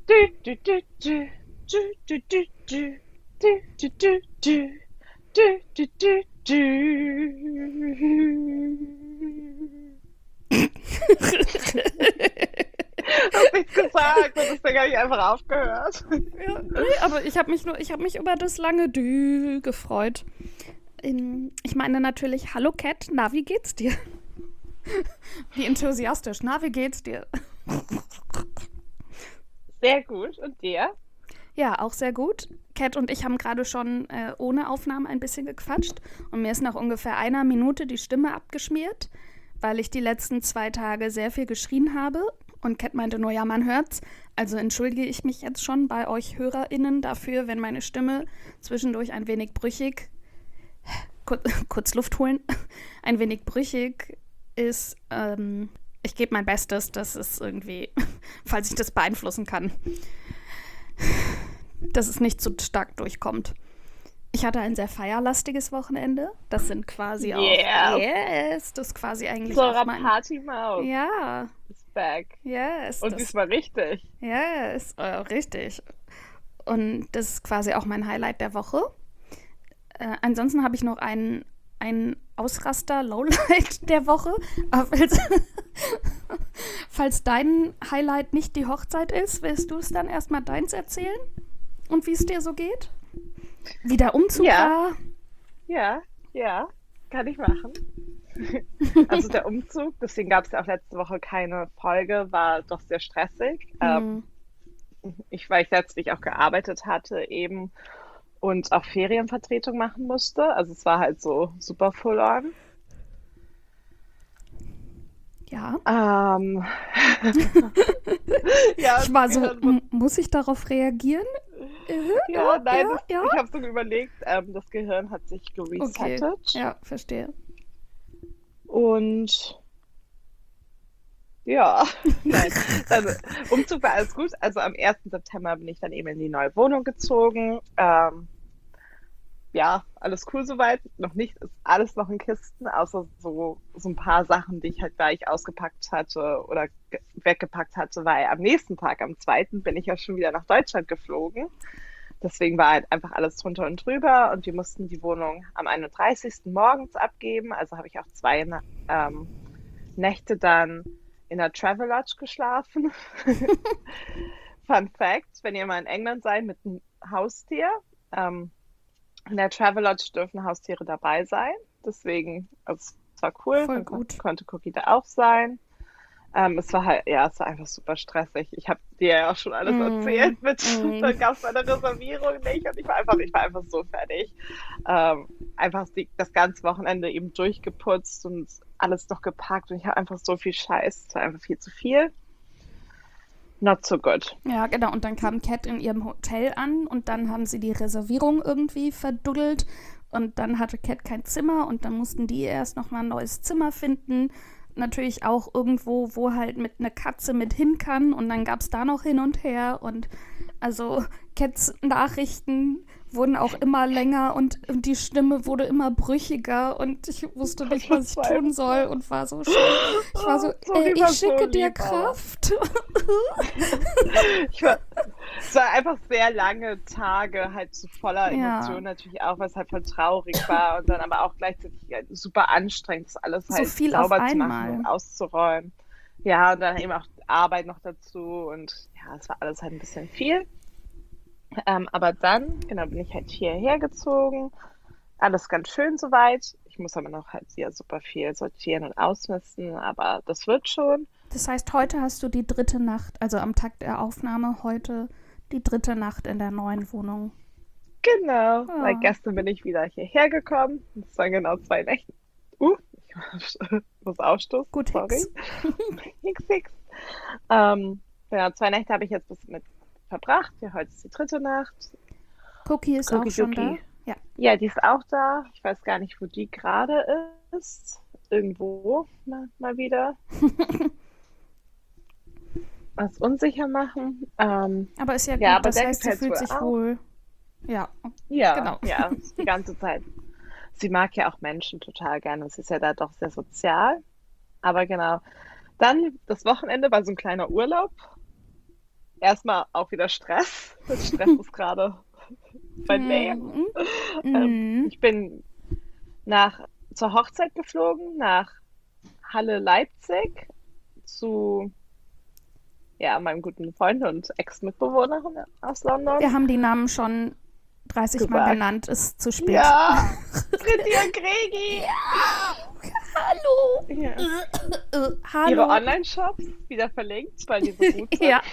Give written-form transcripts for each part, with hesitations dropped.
Du, du, du, du, du, du, du, du, du, du, du, du, du, du, du, du. Hast nichts gesagt und deswegen habe ich einfach aufgehört. Ja, nee, aber ich habe mich über das lange Dü gefreut. Ich meine natürlich, hallo Cat, na, wie geht's dir? Wie enthusiastisch, na, wie geht's dir? Sehr gut. Und dir? Ja, auch sehr gut. Cat und ich haben gerade schon ohne Aufnahme ein bisschen gequatscht und mir ist nach ungefähr einer Minute die Stimme abgeschmiert, weil ich die letzten 2 Tage sehr viel geschrien habe. Und Cat meinte nur, ja, man hört's. Also entschuldige ich mich jetzt schon bei euch HörerInnen dafür, wenn meine Stimme zwischendurch ein wenig brüchig, kurz Luft holen, ein wenig brüchig ist. Ich gebe mein Bestes, dass es irgendwie, falls ich das beeinflussen kann, dass es nicht zu stark durchkommt. Ich hatte ein sehr feierlastiges Wochenende. Das sind quasi auch, Yeah. yes, das ist quasi eigentlich auch Zora mein, Party-Maus ja, ist back. yes, Und das, diesmal richtig. yes, richtig. Und das ist quasi auch mein Highlight der Woche. Ansonsten habe ich noch einen Ausraster, Lowlight der Woche. Aber falls dein Highlight nicht die Hochzeit ist, willst du es dann erstmal deins erzählen? Und wie es dir so geht? Wie der Umzug Ja, war? ja, ja, kann ich machen. Also der Umzug, deswegen gab es ja auch letzte Woche keine Folge, war doch sehr stressig. Hm, Weil ich letztlich auch gearbeitet hatte eben und auch Ferienvertretung machen musste. Also es war halt so super full on. ja. Ähm, ja, Ich das war so, Gehirn wird, muss ich darauf reagieren? Ja, ja, nein, ja, ja. ich habe so überlegt, das Gehirn hat sich Okay, geresettet ja, verstehe. und ja, nein, also Umzug war alles gut. Also am 1. September bin ich dann eben in die neue Wohnung gezogen. Ja, alles cool soweit. Noch nicht, ist alles noch in Kisten, außer so ein paar Sachen, die ich halt gleich ausgepackt hatte oder weggepackt hatte, weil am nächsten Tag, am 2., bin ich ja schon wieder nach Deutschland geflogen. Deswegen war halt einfach alles drunter und drüber und wir mussten die Wohnung am 31. morgens abgeben. Also habe ich auch 2 Nächte dann in der Travelodge geschlafen. Fun Fact, wenn ihr mal in England seid mit einem Haustier, ähm, in der Travelodge dürfen Haustiere dabei sein. Deswegen, also es war cool, Voll dann gut. konnte Cookie da auch sein. Es war halt, ja, es war einfach super stressig. Ich habe dir ja auch schon alles Mm, erzählt mit, da mm. gab es meine Reservierung nicht und ich war einfach so fertig. Einfach das ganze Wochenende eben durchgeputzt und alles noch gepackt und ich habe einfach so viel Scheiß. Es war einfach viel zu viel. Not so good. Ja, genau. Und dann kam Cat in ihrem Hotel an und dann haben sie die Reservierung irgendwie verduddelt und dann hatte Cat kein Zimmer und dann mussten die erst nochmal ein neues Zimmer finden. Natürlich auch irgendwo, wo halt mit einer Katze mit hin kann und dann gab es da noch hin und her und also Cats Nachrichten wurden auch immer länger und die Stimme wurde immer brüchiger und ich wusste nicht, was ich tun soll Verzweifelt. und war so schön. Ich war so, Sorry, ich war so schicke dir lieb, aber Kraft. ich war, es war einfach sehr lange Tage, halt so voller Ja, Emotionen natürlich auch, weil es halt voll traurig war und dann aber auch gleichzeitig super anstrengend, das alles so halt viel auf sauber zu machen einmal. und auszuräumen. Ja, und dann eben auch Arbeit noch dazu und ja, es war alles halt ein bisschen viel. Aber dann, genau, bin ich halt hierher gezogen. Alles ganz schön soweit. Ich muss aber noch halt sehr super viel sortieren und ausmisten, aber das wird schon. Das heißt, heute hast du die dritte Nacht, also am Tag der Aufnahme heute die dritte Nacht in der neuen Wohnung. Genau, weil Ja, gestern bin ich wieder hierher gekommen. Das waren genau 2 Nächte. Ich muss ausstoßen, gut sorry. Hicks. Nix, nix. Genau, 2 Nächte habe ich jetzt bis mit verbracht. Ja, heute ist die dritte Nacht. Cookie ist auch Cookie schon da. Cookie. Ja. Ja, die ist auch da. Ich weiß gar nicht, wo die gerade ist. Irgendwo mal wieder was unsicher machen. Aber ist ja Ja, gut, aber das der heißt, sie gefällt es fühlt wohl sich auch. wohl. Ja, Ja, genau. ja, die ganze Zeit. Sie mag ja auch Menschen total gerne. Sie ist ja da doch sehr sozial. Aber genau. Dann das Wochenende war so ein kleiner Urlaub. erstmal auch wieder Stress. Das Stress ist gerade mein Leben. Mhm. Ich bin zur Hochzeit geflogen, nach Halle Leipzig zu meinem guten Freund und Ex-Mitbewohnerin aus London Wir haben die Namen schon 30 Mal gesagt. genannt, ist zu spät. Ja, Britti und Gregi. Hallo. Ja. Ihre Hallo. Online-Shops wieder verlinkt, weil die so gut sind. Ja.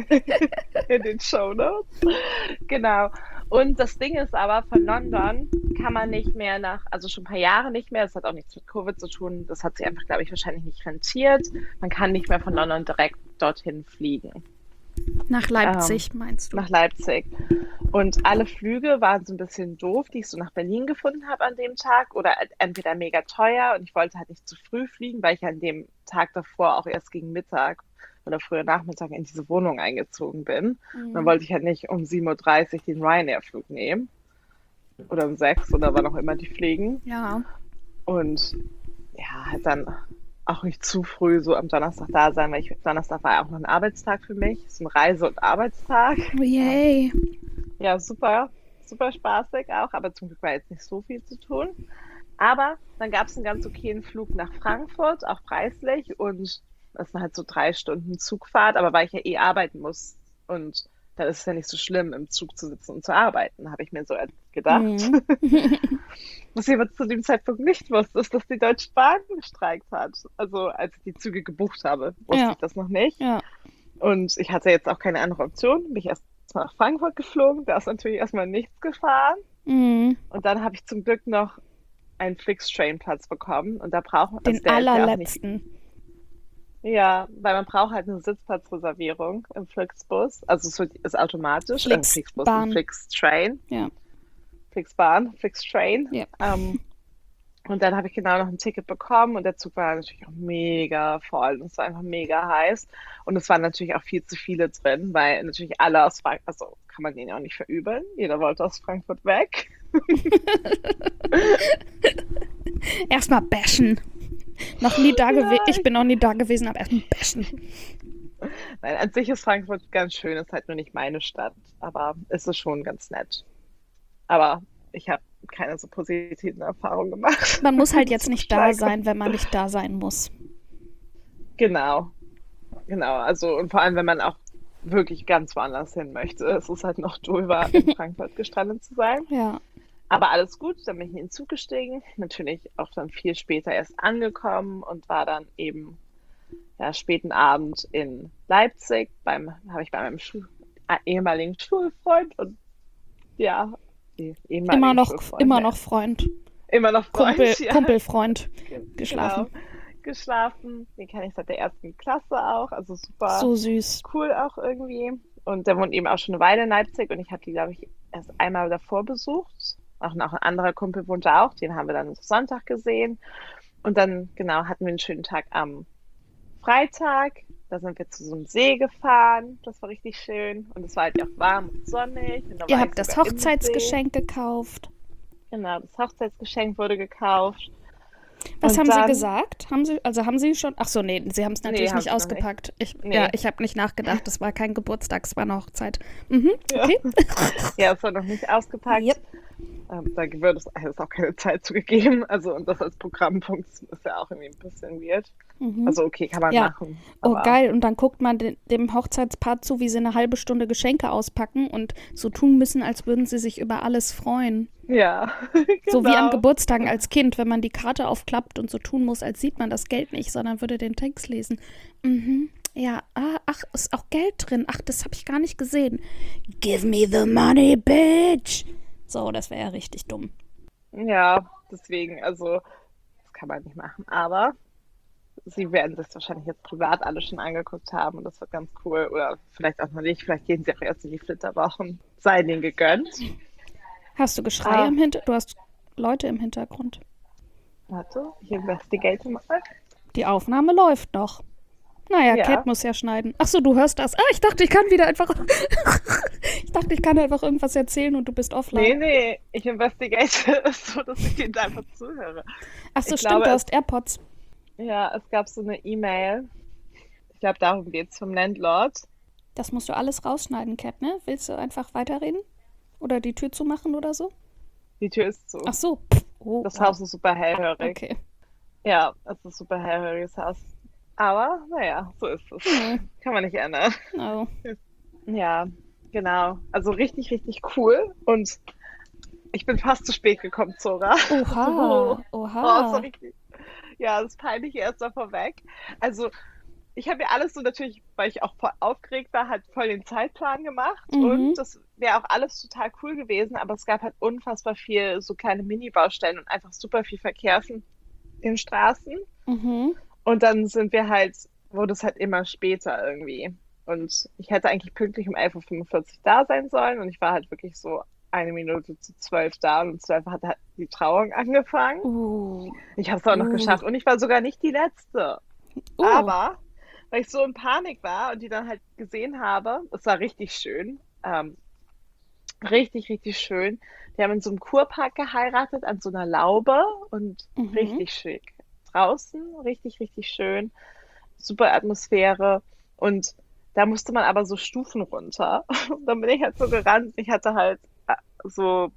In den Shownotes. Genau. Und das Ding ist aber, von London kann man nicht mehr also schon ein paar Jahre nicht mehr, das hat auch nichts mit Covid zu tun, das hat sich einfach, glaube ich, wahrscheinlich nicht rentiert. Man kann nicht mehr von London direkt dorthin fliegen. Nach Leipzig, meinst du? Nach Leipzig. Und alle Flüge waren so ein bisschen doof, die ich so nach Berlin gefunden habe an dem Tag, oder entweder mega teuer und ich wollte halt nicht zu früh fliegen, weil ich an dem Tag davor auch erst gegen Mittag oder früher Nachmittag in diese Wohnung eingezogen bin. Und dann wollte ich halt nicht um 7:30 Uhr den Ryanair-Flug nehmen. Oder um 6 oder wann auch immer die fliegen. Ja. Und ja, halt dann auch nicht zu früh so am Donnerstag da sein, weil Donnerstag war ja auch noch ein Arbeitstag für mich. So ein Reise- und Arbeitstag. Yay. Ja, super, super spaßig auch, aber zum Glück war jetzt nicht so viel zu tun. Aber dann gab es einen ganz okayen Flug nach Frankfurt, auch preislich, und das sind halt so 3 Stunden Zugfahrt, aber weil ich ja eh arbeiten muss und dann ist es ja nicht so schlimm, im Zug zu sitzen und zu arbeiten, habe ich mir so gedacht. Mhm. Was ich aber zu dem Zeitpunkt nicht wusste, ist, dass die Deutsche Bahn gestreikt hat. Also als ich die Züge gebucht habe, wusste Ja. ich das noch nicht. Ja. Und ich hatte jetzt auch keine andere Option. Bin ich erst mal nach Frankfurt geflogen, da ist natürlich erstmal nichts gefahren. Mhm. Und dann habe ich zum Glück noch einen Flixtrain-Platz bekommen. Und da braucht Den der ist ja auch nicht. allerletzten. Ja, weil man braucht halt eine Sitzplatzreservierung im Flixbus. Also ist automatisch. Flixbus, Flixbahn. ein Flixtrain. Ja. Flixbahn, Flixtrain. Ja. Und dann habe ich genau noch ein Ticket bekommen und der Zug war natürlich auch mega voll und es war einfach mega heiß. Und es waren natürlich auch viel zu viele drin, weil natürlich alle aus Frankfurt, also kann man denen ja auch nicht verübeln. Jeder wollte aus Frankfurt weg. Erstmal bashen. Noch nie da gewesen. Ja, Ich bin noch nie da gewesen, aber erstmal bashen. Nein, an sich ist Frankfurt ganz schön, ist halt nur nicht meine Stadt, aber es ist schon ganz nett. Aber ich habe keine so positiven Erfahrungen gemacht. Man muss halt jetzt Zum nicht da Streiken. sein, wenn man nicht da sein muss. Genau, genau. Also und vor allem, wenn man auch wirklich ganz woanders hin möchte. Es ist halt noch doofer, in Frankfurt gestrandet zu sein. Ja. Aber alles gut, dann bin ich in den Zug gestiegen. Natürlich auch dann viel später erst angekommen und war dann eben späten Abend in Leipzig. Habe ich bei meinem ehemaligen Schulfreund und ehemaligen Schulfreund. Immer noch Freund. Immer noch Freund, Kumpelfreund geschlafen. Genau, geschlafen. Den kenne ich seit der 1. Klasse auch. Also super So süß. cool auch irgendwie. Und der wohnt eben auch schon eine Weile in Leipzig und ich habe die, glaube ich, erst einmal davor besucht. Auch noch ein anderer Kumpel wohnt da auch, den haben wir dann Sonntag gesehen. Und dann, genau, hatten wir einen schönen Tag am Freitag. Da sind wir zu so einem See gefahren. Das war richtig schön. Und es war halt auch warm und sonnig. Und da Ihr war habt ich das sogar im See. Hochzeitsgeschenk gekauft. Genau, das Hochzeitsgeschenk wurde gekauft. Was Und haben Sie dann- gesagt? Haben Sie schon? Ach so, nee, Sie haben es natürlich hab nicht ich noch ausgepackt. Nee. Ich habe nicht nachgedacht. Das war kein Geburtstag, es war eine Hochzeit. Mhm, Ja. okay. Ja, es war noch nicht ausgepackt. Yep. Da wird es auch keine Zeit zugegeben. Also, und das als Programmpunkt ist ja auch irgendwie ein bisschen weird. Mhm. Also, okay, kann man Ja. machen. Oh, aber- geil. Und dann guckt man dem Hochzeitspaar zu, wie sie eine halbe Stunde Geschenke auspacken und so tun müssen, als würden sie sich über alles freuen. Ja, So wie an genau. Geburtstagen als Kind, wenn man die Karte aufklappt und so tun muss, als sieht man das Geld nicht, sondern würde den Text lesen. Mhm. Ja, ach, ist auch Geld drin. Ach, das habe ich gar nicht gesehen. Give me the money, bitch. So, das wäre ja richtig dumm. Ja, deswegen, also, das kann man nicht machen. Aber sie werden das wahrscheinlich jetzt privat alle schon angeguckt haben und das wird ganz cool. Oder vielleicht auch noch nicht. Vielleicht gehen sie auch erst in die Flitterwochen. Sei ihnen gegönnt. Hast du Geschrei Ah. im Hintergrund? Du hast Leute im Hintergrund. Warte, ich investigate mal. Die Aufnahme läuft noch. Naja, Ja. Cat muss ja schneiden. Ach so, du hörst das. Ich dachte, ich kann wieder einfach. Ich dachte, ich kann einfach irgendwas erzählen und du bist offline. Nee, ich investigate es so, dass ich ihnen einfach zuhöre. Ach so, ich stimmt, glaube, du es- hast AirPods. Ja, es gab so eine E-Mail. Ich glaube, darum geht es vom Landlord. Das musst du alles rausschneiden, Cat, ne? Willst du einfach weiterreden? Oder die Tür zumachen oder so? Die Tür ist zu. Ach so. Oh, Das wow. Haus ist super hellhörig. Okay. Ja, es ist ein super hellhöriges Haus. Aber, naja, so ist es. Hm. Kann man nicht ändern. Oh. Ja, genau. Also richtig, richtig cool. Und ich bin fast zu spät gekommen, Zora. Oha. Oh, so Oha. richtig. Ja, das peinliche erst mal vorweg. Also, ich habe mir alles so natürlich, weil ich auch voll aufgeregt war, halt voll den Zeitplan gemacht. Mhm. Und das wäre auch alles total cool gewesen. Aber es gab halt unfassbar viel so kleine Mini-Baustellen und einfach super viel Verkehr auf den Straßen. Mhm. Und dann wurde es halt immer später irgendwie. Und ich hätte eigentlich pünktlich um 11:45 Uhr da sein sollen. Und ich war halt wirklich so 1 Minute zu 12 da. Und um 12 hat halt die Trauung angefangen. Uh. Ich habe es auch noch Uh. geschafft. Und ich war sogar nicht die Letzte. Aber weil ich so in Panik war und die dann halt gesehen habe, es war richtig schön. Richtig, richtig schön. Die haben in so einem Kurpark geheiratet, an so einer Laube und Mhm. richtig schick. Draußen, richtig, richtig schön. Super Atmosphäre. Und da musste man aber so Stufen runter. Und dann bin ich halt so gerannt. Ich hatte halt so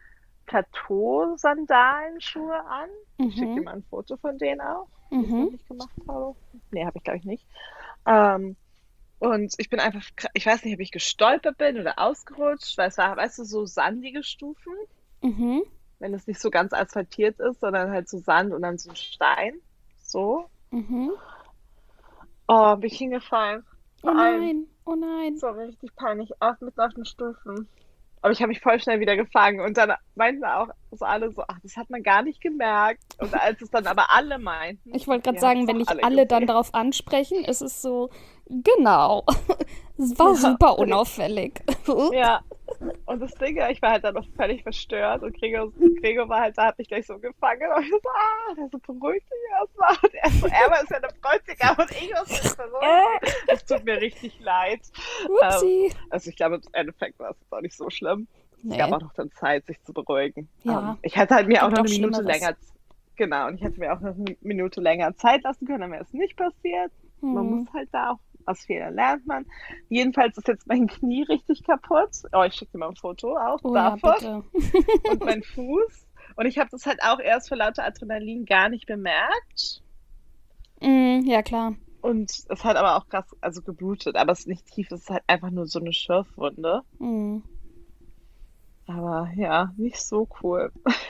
Plateau-Sandalenschuhe an. Ich schicke dir Mhm. mal ein Foto von denen auch, wie ich es Mhm. nämlich gemacht habe. Nee, habe ich glaube ich nicht. Ähm, und ich bin einfach, ich weiß nicht, ob ich gestolpert bin oder ausgerutscht, weil es war, weißt du, so sandige Stufen, Mhm. wenn es nicht so ganz asphaltiert ist, sondern halt so Sand und dann so ein Stein. So. Mhm. Oh, bin ich hingefallen. Oh Vor allem, nein. Oh nein. so richtig peinlich, mitten auf den Stufen. Aber ich habe mich voll schnell wieder gefangen und dann meinten auch so alle so, ach, das hat man gar nicht gemerkt. Und als es dann aber alle meinten, Ich wollte gerade ihr habt sagen, es wenn doch dich alle alle dann gesehen. darauf ansprechen, ist es so, genau. Es war Ja, super unauffällig. ja. Und das Ding, ja, ich war halt dann noch völlig verstört und Gregor war halt da, hat mich gleich so gefangen und ich so, der so beruhigt dich erstmal. Und er war ist ja der Bräutigam und ich muss mich beruhigen. Es tut mir richtig leid. Upsi. Also ich glaube, im Endeffekt war es jetzt auch nicht so schlimm. Es gab Nee. auch noch dann Zeit, sich zu beruhigen. Ja, Ich hätte halt mir auch gibt noch auch eine Minute Schlimmeres. länger, genau, und ich hätte mir auch noch eine Minute länger Zeit lassen können, dann wäre es nicht passiert. Man muss Hm. halt da auch, aus Fehlern lernt man. Jedenfalls ist jetzt mein Knie richtig kaputt. Oh, ich schicke dir mal ein Foto auch Oh ja, davon. bitte. Und mein Fuß. Und ich habe das halt auch erst vor lauter Adrenalin gar nicht bemerkt. Ja, klar. Und es hat aber auch krass, also geblutet. Aber es ist nicht tief, es ist halt einfach nur so eine Schürfwunde. Hm. Aber ja, nicht so cool.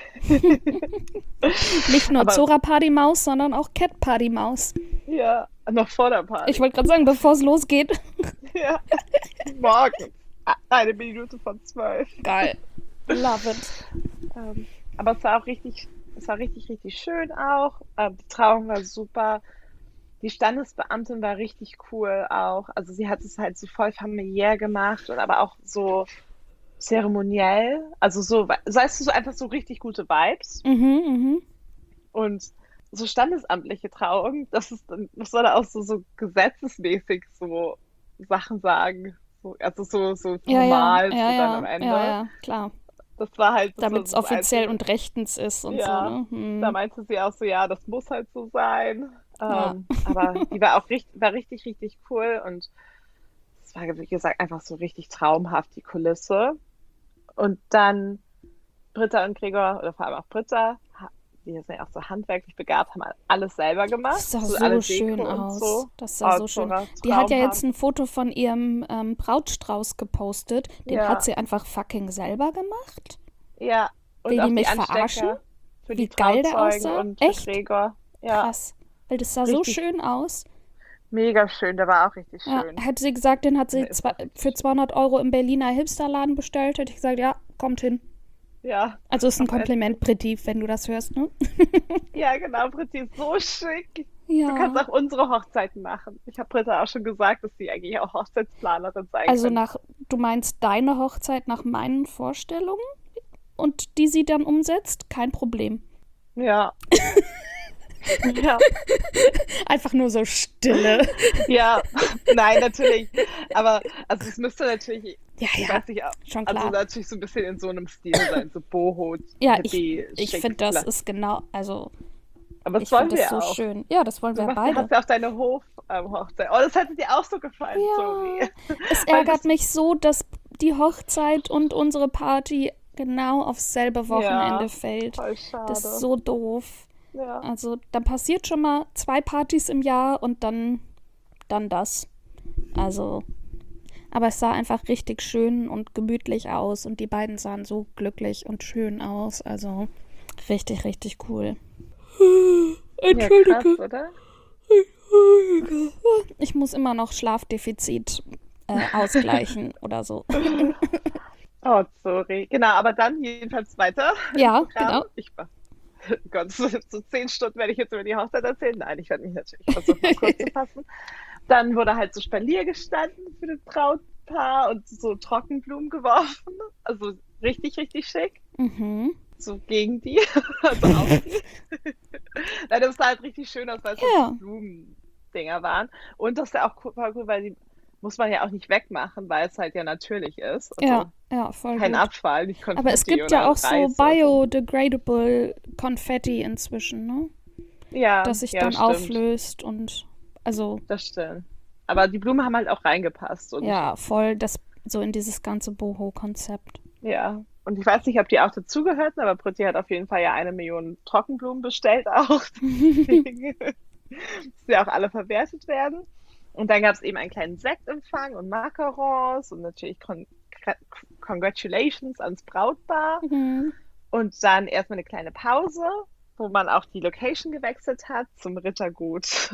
Nicht nur Aber Zora Party-Maus, sondern auch Cat Party-Maus. ja, noch vor der Ich Party. wollte gerade sagen, bevor es losgeht. Ja, morgen. 1 Minute vor 12. Geil. Love it. Aber es war richtig, richtig schön auch. Die Trauung war super. Die Standesbeamtin war richtig cool auch. Also sie hat es halt so voll familiär gemacht und aber auch so zeremoniell. Also so, weißt du, so einfach so richtig gute Vibes. Mhm, mhm. Und so standesamtliche Trauung, das soll auch so gesetzesmäßig so Sachen sagen. So, also so Ja, ja, formal ja, so dann am ja, ja, Ende. ja, klar. Das war Damit es so das offiziell Einzige. und rechtens ist und so, Ja, ne? da Hm. meinte sie auch so, ja, das muss halt so sein. Ja. Aber die war auch war richtig, richtig cool und es war, wie gesagt, einfach so richtig traumhaft, die Kulisse. Und dann Britta und Gregor, oder vor allem auch Britta, die sind ja auch so handwerklich begabt, haben alles selber gemacht. Das sah So alle so schön Deko und aus. so. Das sah Oh, so schön. Zora, Die hat ja jetzt traumhaft. ein Foto von ihrem Brautstrauß gepostet. Den hat Ja, sie einfach fucking selber gemacht. ja. Und Will die auch die mich verarschen? Anstecker für Wie die geil der Trauzeugen aussah? und für Echt? Gregor. Ja, Krass. Weil das sah so richtig, schön aus. mega schön. Der war auch richtig Ja, schön. hätte sie gesagt, den hat sie Der ist auch richtig für schön. 200 € im Berliner Hipsterladen bestellt, hätte ich gesagt, ja, kommt hin. Ja, Also ist ein am Ende. Kompliment, Britti, wenn du das hörst, ne? Ja, genau, Britti ist so schick. Du kannst Ja. auch unsere Hochzeiten machen. Ich habe Britta auch schon gesagt, dass sie eigentlich auch Hochzeitsplanerin sein Also könnte. du meinst deine Hochzeit nach meinen Vorstellungen und die sie dann umsetzt? Kein Problem. Ja, ja, Einfach nur so Stille. ja. Nein, natürlich. Aber also es müsste natürlich, Ja, ich ja, weiß nicht, schon also klar. natürlich so ein bisschen in so einem Stil sein, so Boho, Ja, Hippie, ich schick, finde, das ist genau, also Aber das Ich finde wollen das wir so auch. schön. Ja, das wollen Du wir hast beide. ja auch deine Hochzeit. Oh, das hätte dir auch so gefallen, Ja, sorry. es Weil ärgert das, mich so, dass die Hochzeit und unsere Party genau aufs selbe Wochenende ja, fällt. voll Das ist schade. so doof. Ja. Also, dann passiert schon mal 2 Partys im Jahr und dann das. Also, aber es sah einfach richtig schön und gemütlich aus und die beiden sahen so glücklich und schön aus. Also, richtig, richtig cool. Ja, krass, Entschuldige. oder? Ich muss immer noch Schlafdefizit ausgleichen oder so. Oh, sorry. Genau, aber dann jedenfalls weiter im Ja, Programm. genau. Gott, so 10 Stunden werde ich jetzt über die Hochzeit erzählen. Nein, ich werde mich natürlich versuchen, mal kurz zu fassen. Dann wurde halt so Spalier gestanden für das Brautpaar und so Trockenblumen geworfen. Also richtig, richtig schick. Mhm. So gegen die, also auf die. Nein, das sah halt richtig schön aus, weil es halt so Ja, Blumendinger waren. Und das ist ja auch voll cool, weil die muss man ja auch nicht wegmachen, weil es halt ja natürlich ist. ja, Also ja, voll kein gut. Abfall, nicht Aber es Konfetti gibt ja oder auch so Reis oder so. biodegradable Konfetti inzwischen, ne? Ja, Das sich ja, dann das stimmt. auflöst und also Das stimmt. Aber die Blumen haben halt auch reingepasst und ja, voll das so in dieses ganze Boho-Konzept. ja. Und ich weiß nicht, ob die auch dazugehörten, aber Britti hat auf jeden Fall ja 1 Million Trockenblumen bestellt auch. Deswegen, dass die auch alle verwertet werden. Und dann gab es eben einen kleinen Sektempfang und Macarons und natürlich Congratulations ans Brautpaar. Mhm. Und dann erstmal eine kleine Pause, wo man auch die Location gewechselt hat zum Rittergut.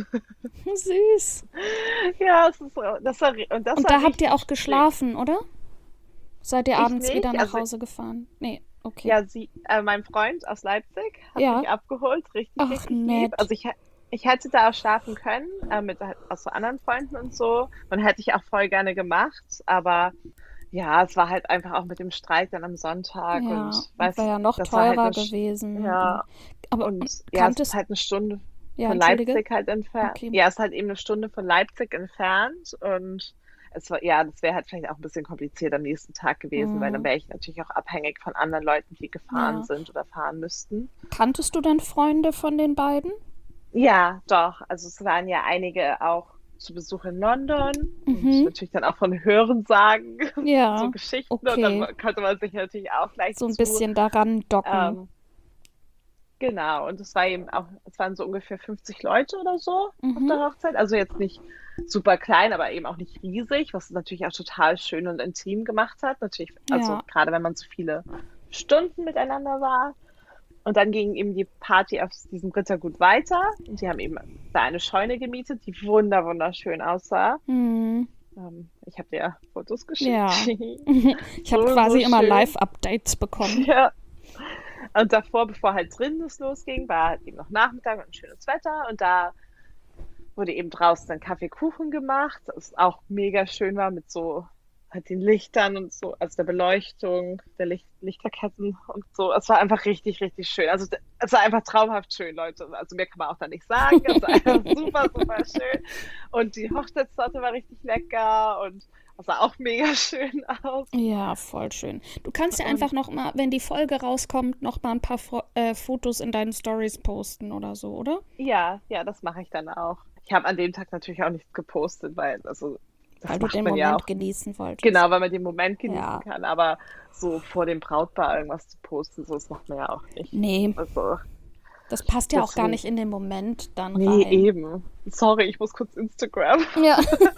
Süß. Ja, und das Und war da habt ihr richtig auch schick. geschlafen, oder? Seid ihr Ich abends wieder nicht, nach also Hause gefahren? Nee, okay. ja, mein Freund aus Leipzig hat Ja. mich abgeholt, richtig, Ach, richtig lieb. nett. Also ich hätte da auch schlafen können, mit auch so anderen Freunden und so. Und hätte ich auch voll gerne gemacht, aber ja, es war halt einfach auch mit dem Streik dann am Sonntag Ja, und und weißt wäre du, ja noch das war halt teurer gewesen. Ja, Und und ja, es ist kanntest, halt 1 Stunde ja, von entschuldige. Leipzig halt entfernt. Okay. Ja, es ist halt eben 1 Stunde von Leipzig entfernt und ja, das wäre halt vielleicht auch ein bisschen kompliziert am nächsten Tag gewesen, weil dann Mhm. wäre ich natürlich auch abhängig von anderen Leuten, die gefahren Ja. sind oder fahren müssten. Kanntest du denn Freunde von den beiden? Ja, doch. Also es waren ja einige auch zu Besuch in London und Mhm. natürlich dann auch von Hörensagen, so Ja, Geschichten. Und okay. dann konnte man sich natürlich auch gleich So ein zu bisschen daran docken. ähm, genau, und es waren so ungefähr 50 Leute oder so auf Mhm. der Hochzeit. Also jetzt nicht super klein, aber eben auch nicht riesig, was es natürlich auch total schön und intim gemacht hat. Natürlich, also Ja. gerade wenn man so viele Stunden miteinander war. Und dann ging eben die Party auf diesem Rittergut weiter. Und die haben eben da eine Scheune gemietet, die wunderschön aussah. Mhm. Ich habe dir ja Fotos geschickt. Ja. Ich habe So quasi immer schön. Live-Updates bekommen. Ja. Und davor, bevor halt drinnen es losging, war halt eben noch Nachmittag und ein schönes Wetter. Und da wurde eben draußen dann Kaffeekuchen gemacht, das auch mega schön war mit so halt den Lichtern und so, also der Beleuchtung, der Lichterketten und so. Es war einfach richtig, richtig schön. Also es war einfach traumhaft schön, Leute. Also mehr kann man auch da nicht sagen. Es war einfach super, super schön. Und die Hochzeitstorte war richtig lecker und es sah auch mega schön aus. Ja, voll schön. Du kannst ja einfach Und noch mal, wenn die Folge rauskommt, noch mal ein paar Fotos in deinen Stories posten oder so, oder? ja, ja, das mache ich dann auch. Ich habe an dem Tag natürlich auch nichts gepostet, weil, also, Weil das du macht den man ja Moment auch, genießen genau, wolltest. weil man den Moment genießen Ja. kann, aber so vor dem Brautpaar irgendwas zu posten, so, das macht man ja auch nicht. Nee, Also, das passt ja auch gar deswegen, nicht in den Moment dann nee, rein. eben. Sorry, ich muss kurz Instagram. Ja.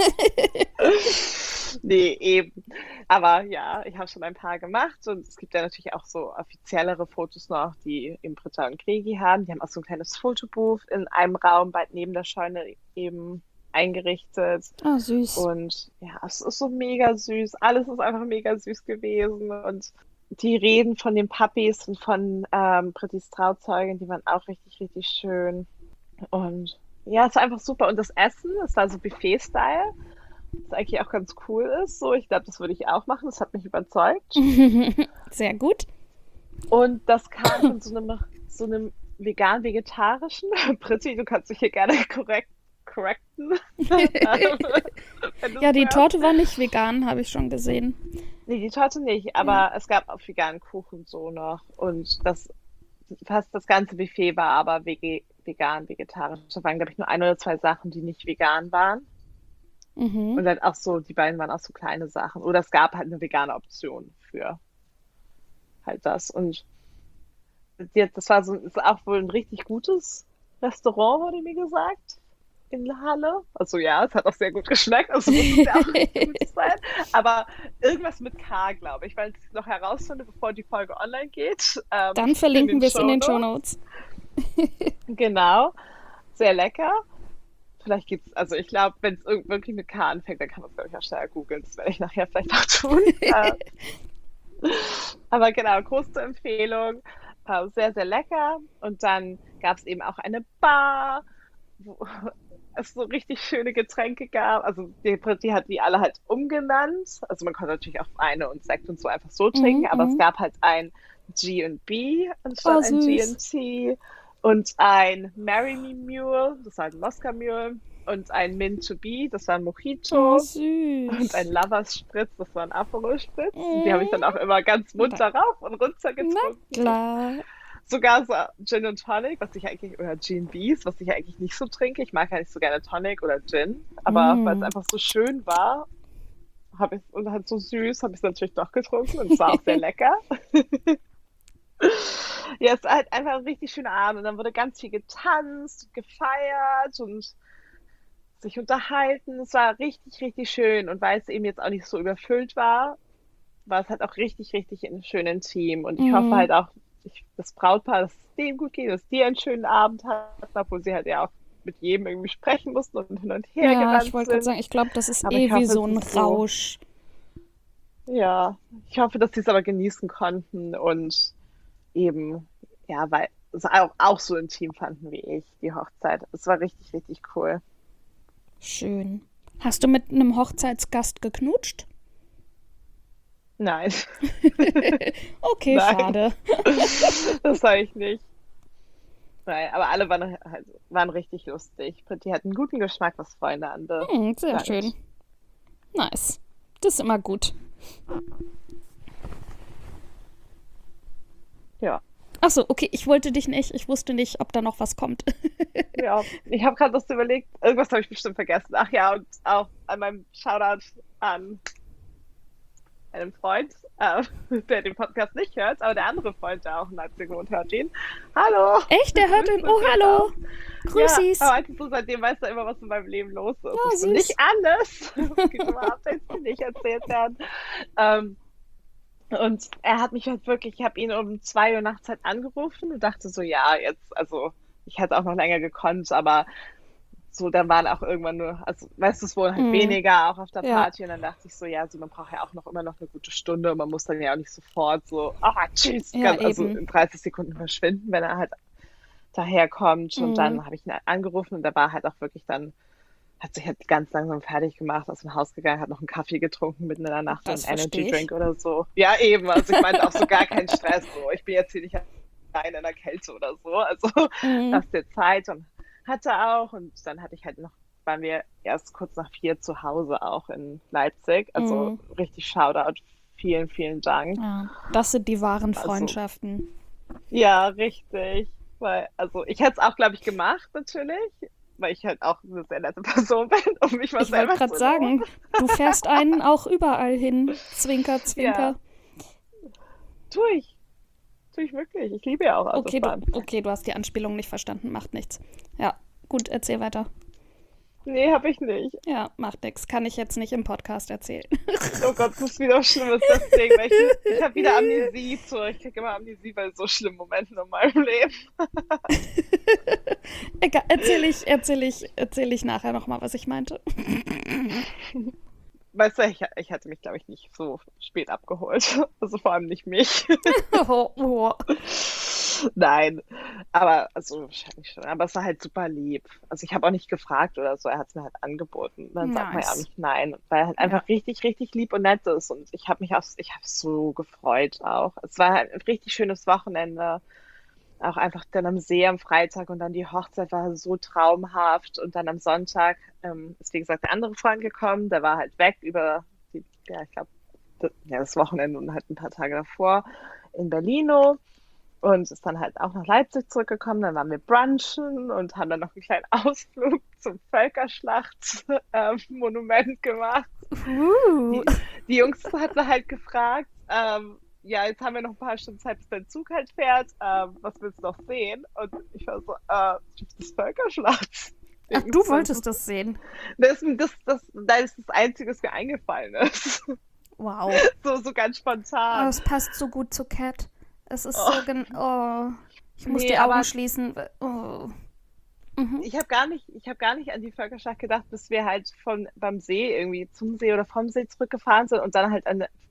Nee, eben. Aber ja, ich habe schon ein paar gemacht und es gibt ja natürlich auch so offiziellere Fotos noch, die eben Britta und Gregi haben. Die haben auch so ein kleines Fotobooth in einem Raum bald neben der Scheune eben eingerichtet. Ah, süß. Und ja, es ist so mega süß. Alles ist einfach mega süß gewesen. Und die Reden von den Puppies und von Brittis Trauzeugin, die waren auch richtig, richtig schön. Und ja, es war einfach super. Und das Essen, es war so Buffet-Style, was eigentlich auch ganz cool ist. So, ich glaube, das würde ich auch machen. Das hat mich überzeugt. Sehr gut. Und das kam von so einem vegan-vegetarischen. Britti, du kannst mich hier gerne correcten, wenn du Ja, es die hörst. Torte war nicht vegan, habe ich schon gesehen. Nee, die Torte nicht, Ja. aber es gab auch veganen Kuchen so noch. Und fast das ganze Buffet war aber vegan, vegetarisch. Da waren, glaube ich, nur ein oder zwei Sachen, die nicht vegan waren. Und Mhm. dann auch so, die beiden waren auch so kleine Sachen. Oder es gab halt eine vegane Option für halt das. Und das war so, ist auch wohl ein richtig gutes Restaurant, wurde mir gesagt, in Halle. Also ja, es hat auch sehr gut geschmeckt, also muss es ja auch richtig gut sein. Aber irgendwas mit K, glaube ich, weil ich es noch herausfinde, bevor die Folge online geht, Dann in verlinken den wir es in den Shownotes. Shownotes. Genau, sehr lecker. Vielleicht gibt's, also ich glaube, wenn es wirklich mit K anfängt, dann kann man es, glaube ich, auch schneller googeln. Das werde ich nachher vielleicht auch tun. Aber genau, große Empfehlung. Sehr, sehr lecker. Und dann gab es eben auch eine Bar, wo es so richtig schöne Getränke gab. Also die hat die alle halt umgenannt. Also man konnte natürlich auch Weine und Sekt und so einfach so trinken, Mhm, aber es mhm. gab halt ein G&B Oh, anstatt ein süß. G&T und ein Marry Me Mule, das war ein Moskau Mule, und ein Mint to Be, das war ein Oh, Mojito. Und ein süß. Lovers Spritz, das war ein Aperol Spritz. Und die habe ich dann auch Mm, immer ganz Na, munter rauf und runter na getrunken. Und klar. sogar so Gin und Tonic, was ich eigentlich, oder Gin Bees, was ich eigentlich nicht so trinke. Ich mag ja nicht so gerne Tonic oder Gin. Aber weil es Mm. einfach so schön war, habe ich und halt so süß, habe ich es natürlich doch getrunken und es war auch sehr lecker. Ja, es war halt einfach ein richtig schöner Abend und dann wurde ganz viel getanzt, gefeiert und sich unterhalten. Es war richtig, richtig schön und weil es eben jetzt auch nicht so überfüllt war es halt auch richtig, richtig schön intim. Und ich hoffe Mm. halt auch, das Brautpaar, dass es dem gut geht, dass die einen schönen Abend hatten, obwohl sie halt ja auch mit jedem irgendwie sprechen mussten und hin und her Ja, ich gerannt wollte gerade sind. sagen, ich glaube, das ist Aber ich eh wie hoffe, so es ein ist so, Rausch. ja, ich hoffe, dass sie es aber genießen konnten und eben, ja, weil es auch so intim fanden wie ich, die Hochzeit. Es war richtig, richtig cool. Schön. Hast du mit einem Hochzeitsgast geknutscht? Nein, Okay, nein, schade. das sage ich nicht. Nein, aber alle waren richtig lustig. Die hatten guten Geschmack, was Freunde Sehr schön. anbelangt. Nice. Das ist immer gut. Ja, Ach so, okay, ich wollte dich nicht. Ich wusste nicht, ob da noch was kommt. ja. Ich habe gerade was überlegt. Irgendwas habe ich bestimmt vergessen. Ach ja, und auch an meinem Shoutout an einen Freund, der den Podcast nicht hört, aber der andere Freund, der auch in Leipzig wohnt, hört ihn. Hallo, Echt? Der hört den. Grüße Oh, geht hallo. raus. Ja, Grüßis. aber eigentlich so seitdem weiß er immer, was in meinem Leben los ist. Oh, Ich so, nicht süß. alles. Es gibt immer Updates, die nicht erzählt werden. Ähm, und er hat mich halt wirklich, ich habe ihn um 2 Uhr nachts halt angerufen und dachte so, ja, jetzt, also ich hätte auch noch länger gekonnt, aber so, dann waren auch irgendwann nur, also weißt du, es wurden halt Mm, weniger auch auf der ja, Party und dann dachte ich so, ja, so man braucht ja auch noch immer noch eine gute Stunde und man muss dann ja auch nicht sofort so, ah, tschüss, ja, also eben. in 30 Sekunden verschwinden, wenn er halt daherkommt und Mm, dann habe ich ihn angerufen und da war halt auch wirklich dann, hat sich halt ganz langsam fertig gemacht, aus dem Haus gegangen, hat noch einen Kaffee getrunken mitten in der Nacht und das einen Energy verstehe ich. Drink oder so. Ja, eben, also ich meinte auch so gar keinen Stress, so, ich bin jetzt hier nicht allein in der Kälte oder so, also Mm, lass dir Zeit und hatte auch und dann hatte ich halt noch waren wir erst kurz nach 4 zu Hause auch in Leipzig. Also mm. richtig Shoutout. Vielen, vielen Dank. Ja, das sind die wahren Also, Freundschaften. ja, richtig. Weil, also ich hätte es auch, glaube ich, gemacht, natürlich. Weil ich halt auch eine sehr nette Person bin, um mich mal Ich wollte selber gerade zu loben. sagen, du fährst einen auch überall hin. Zwinker, zwinker. Ja, tue ich. Tue ich wirklich. Ich liebe ja auch Autofahren. Okay, du hast die Anspielung nicht verstanden. Macht nichts. Ja, gut, erzähl weiter. Nee, habe ich nicht. Ja, macht nichts. Kann ich jetzt nicht im Podcast erzählen. Oh Gott, das ist wieder Schlimmes deswegen, weil ich habe wieder Amnesie zu. Ich kriege immer Amnesie bei so schlimmen Momenten in meinem Leben. Egal, erzähl ich nachher nochmal, was ich meinte. Weißt du, ich hatte mich, glaube ich, nicht so spät abgeholt. Also vor allem nicht mich. Oh, oh. Nein, aber also wahrscheinlich schon. Aber es war halt super lieb. Also ich habe auch nicht gefragt oder so. Er hat es mir halt angeboten. Dann sagt man ja auch Nice. nicht nein, weil er halt Ja. einfach richtig, richtig lieb und nett ist. Und ich habe so gefreut auch. Es war halt ein richtig schönes Wochenende. Auch einfach dann am See am Freitag und dann die Hochzeit war so traumhaft. Und dann am Sonntag ist, wie gesagt, der andere Freund gekommen. Der war halt weg über ja, ich glaube, das Wochenende und halt ein paar Tage davor in Berlino. und ist dann halt auch nach Leipzig zurückgekommen. Dann waren wir brunchen und haben dann noch einen kleinen Ausflug zum Völkerschlacht-Monument gemacht. Uh. Die Jungs hatten halt gefragt, ja, jetzt haben wir noch ein paar Stunden Zeit, bis der Zug halt fährt. Was willst du noch sehen? Und ich war so, das Völkerschlacht. Ach, du wolltest das sehen. Das ist das Einzige, was mir eingefallen ist. Wow. So ganz Oh, spontan. es passt so gut zu Cat. Es ist Oh, so ich muss nee, die Augen aber schließen. Oh. Mhm. ich habe gar nicht an die Völkerschlacht gedacht, bis wir halt beim See irgendwie zum See oder vom See zurückgefahren sind und dann halt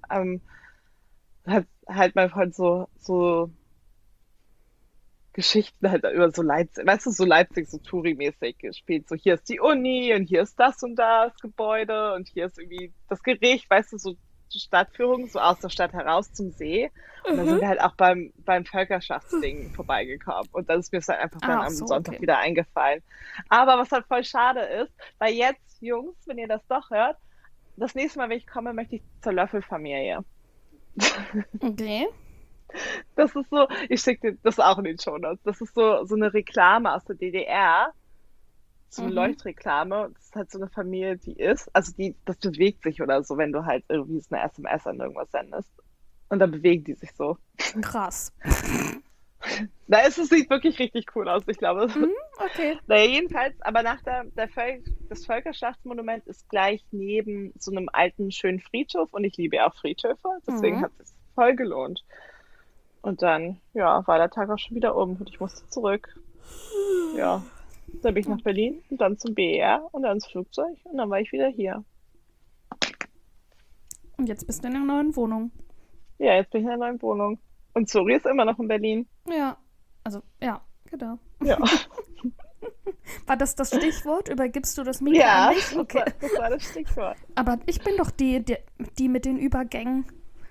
halt mein Freund so Geschichten halt über so Leipzig, weißt du, so Leipzig, so Touri-mäßig gespielt. So, hier ist die Uni und hier ist das und das Gebäude und hier ist irgendwie das Gericht, weißt du, so Stadtführung, so aus der Stadt heraus zum See. Und dann sind wir halt auch beim Völkerschaftsding vorbeigekommen. Und das ist mir halt einfach dann Ach am so, Sonntag okay. wieder eingefallen. Aber was halt voll schade ist, weil jetzt, Jungs, wenn ihr das doch hört, das nächste Mal, wenn ich komme, möchte ich zur Löffelfamilie. Okay. Das ist so, ich schicke dir das auch in den Shownotes. Das ist so eine Reklame aus der DDR, so eine Mhm. Leuchtreklame. Das ist halt so eine Familie, das bewegt sich oder so, wenn du halt irgendwie so eine SMS an irgendwas sendest. Und dann bewegen die sich so. Krass. Es sieht wirklich richtig cool aus, ich glaube. Mhm. Okay. Naja, jedenfalls, aber das Völkerschlachtsmonument ist gleich neben so einem alten, schönen Friedhof und ich liebe ja auch Friedhöfe, deswegen Mhm. hat es voll gelohnt. Und dann, ja, war der Tag auch schon wieder um und ich musste zurück. Ja, dann bin ich nach Berlin und dann zum BER und dann ins Flugzeug und dann war ich wieder hier. Und jetzt bist du in der neuen Wohnung. Ja, jetzt bin ich in einer neuen Wohnung. Und Zuri ist immer noch in Berlin. Ja. Also, ja, genau. Ja, War das das Stichwort? Übergibst du das Mikro an ja, mich? Okay. das war das Stichwort. Aber ich bin doch die mit den Übergängen.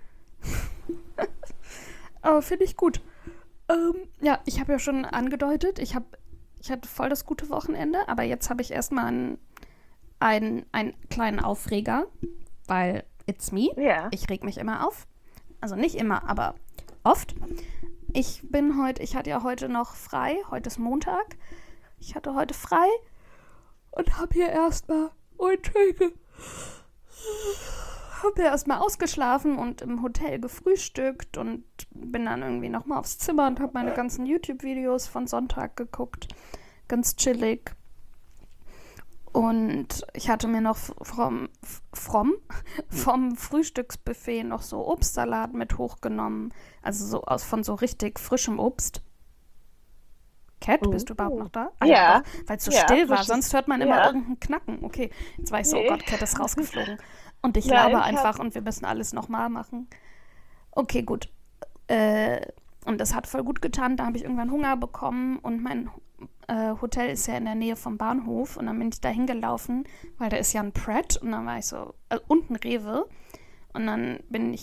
Aber finde ich gut. Ja, ich habe ja schon angedeutet, ich hatte voll das gute Wochenende, aber jetzt habe ich erstmal einen kleinen Aufreger, weil it's me. Ja, Ich reg mich immer auf. Also nicht immer, aber oft. Ich hatte ja heute noch frei. Heute ist Montag. Ich hatte heute frei und habe hier erstmal, habe ja erstmal ausgeschlafen und im Hotel gefrühstückt und bin dann irgendwie nochmal aufs Zimmer und habe meine ganzen YouTube-Videos von Sonntag geguckt. Ganz chillig. Und ich hatte mir noch vom Frühstücksbuffet noch so Obstsalat mit hochgenommen. Also von so richtig frischem Obst. Cat, bist du überhaupt noch da? Ah ja, ja, doch, weil es so ja, still war. frisches, Sonst hört man immer ja, irgendein Knacken. Okay, jetzt war ich so, oh nee, Gott, Cat ist rausgeflogen. Und ich nein, laber ich hab, einfach und wir müssen alles nochmal machen. Okay, gut. Äh, und das hat voll gut getan. Da habe ich irgendwann Hunger bekommen und mein Hotel ist ja in der Nähe vom Bahnhof und dann bin ich da hingelaufen, weil da ist ja ein Pret und dann war ich so, und ein Rewe und dann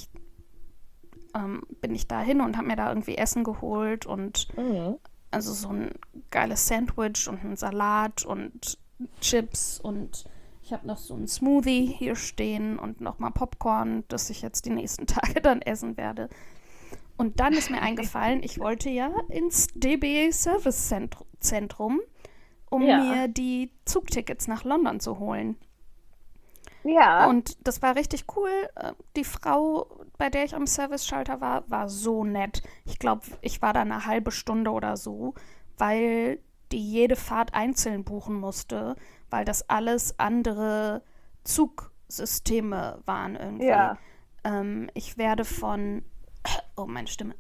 bin ich da hin und habe mir da irgendwie Essen geholt und mhm. also so ein geiles Sandwich und einen Salat und Chips und ich habe noch so einen Smoothie hier stehen und nochmal Popcorn, das ich jetzt die nächsten Tage dann essen werde. Und dann ist mir eingefallen, ich wollte ja ins DB Service Zentrum, um Ja, mir die Zugtickets nach London zu holen. ja, Und das war richtig cool. Die Frau, bei der ich am Service-Schalter war so nett. Ich glaube, ich war da eine halbe Stunde oder so, weil die jede Fahrt einzeln buchen musste, weil das alles andere Zugsysteme waren irgendwie. ja. Ich werde von, oh meine Stimme,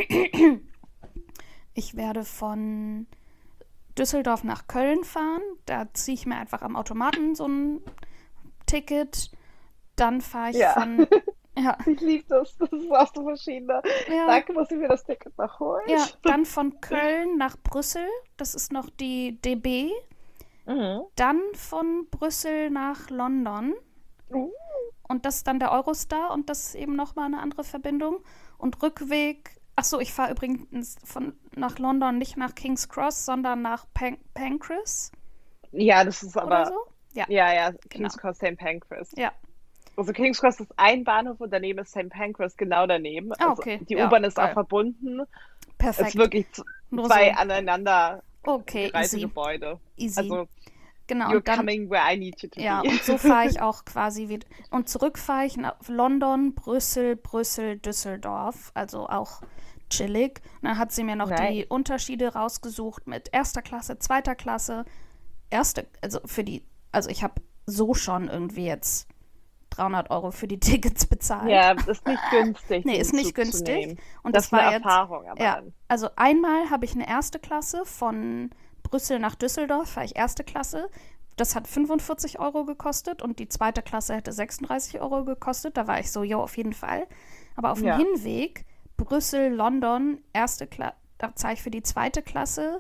ich werde von Düsseldorf nach Köln fahren. Da ziehe ich mir einfach am Automaten so ein Ticket. Dann fahre ich Ja, ja, ich liebe das. Das ist auch so verschiedene. ja, Danke, muss ich mir das Ticket noch holen? ja, dann von Köln nach Brüssel. Das ist noch die DB. Mhm. Dann von Brüssel nach London. Uh, Und das ist dann der Eurostar und das ist eben nochmal eine andere Verbindung. Und Rückweg, achso, ich fahre übrigens nach London nicht nach King's Cross, sondern nach Pancras Ja, das ist oder aber, so. Ja, ja, ja, genau. King's Cross St. Pancras. Ja. Also King's Cross ist ein Bahnhof und daneben ist St. Pancras genau daneben. Ah, Also okay. die Ja, U-Bahn ist auch geil. verbunden. Es ist Perfekt. wirklich Nur zwei so. aneinander Okay, gereihte easy. Gebäude. Easy. Also Genau, you're und dann, coming where I need you to ja, be. und so fahre ich auch quasi wieder. Und zurück fahre ich nach London, Brüssel, Düsseldorf. Also auch chillig. Und dann hat sie mir noch Nice. die Unterschiede rausgesucht mit erster Klasse, zweiter Klasse. Also ich habe so schon irgendwie jetzt 300 € für die Tickets bezahlt. Ja, ist nicht günstig, Nee, den ist nicht Zug zu günstig. nehmen. Und Das das ist eine war jetzt, Erfahrung, aber ja, dann. also einmal habe ich eine erste Klasse von Brüssel nach Düsseldorf, war ich erste Klasse. Das hat 45 € gekostet und die zweite Klasse hätte 36 € gekostet. Da war ich so, jo, auf jeden Fall. Aber auf dem Ja. Hinweg, Brüssel, London, erste Klasse, da zahle ich für die zweite Klasse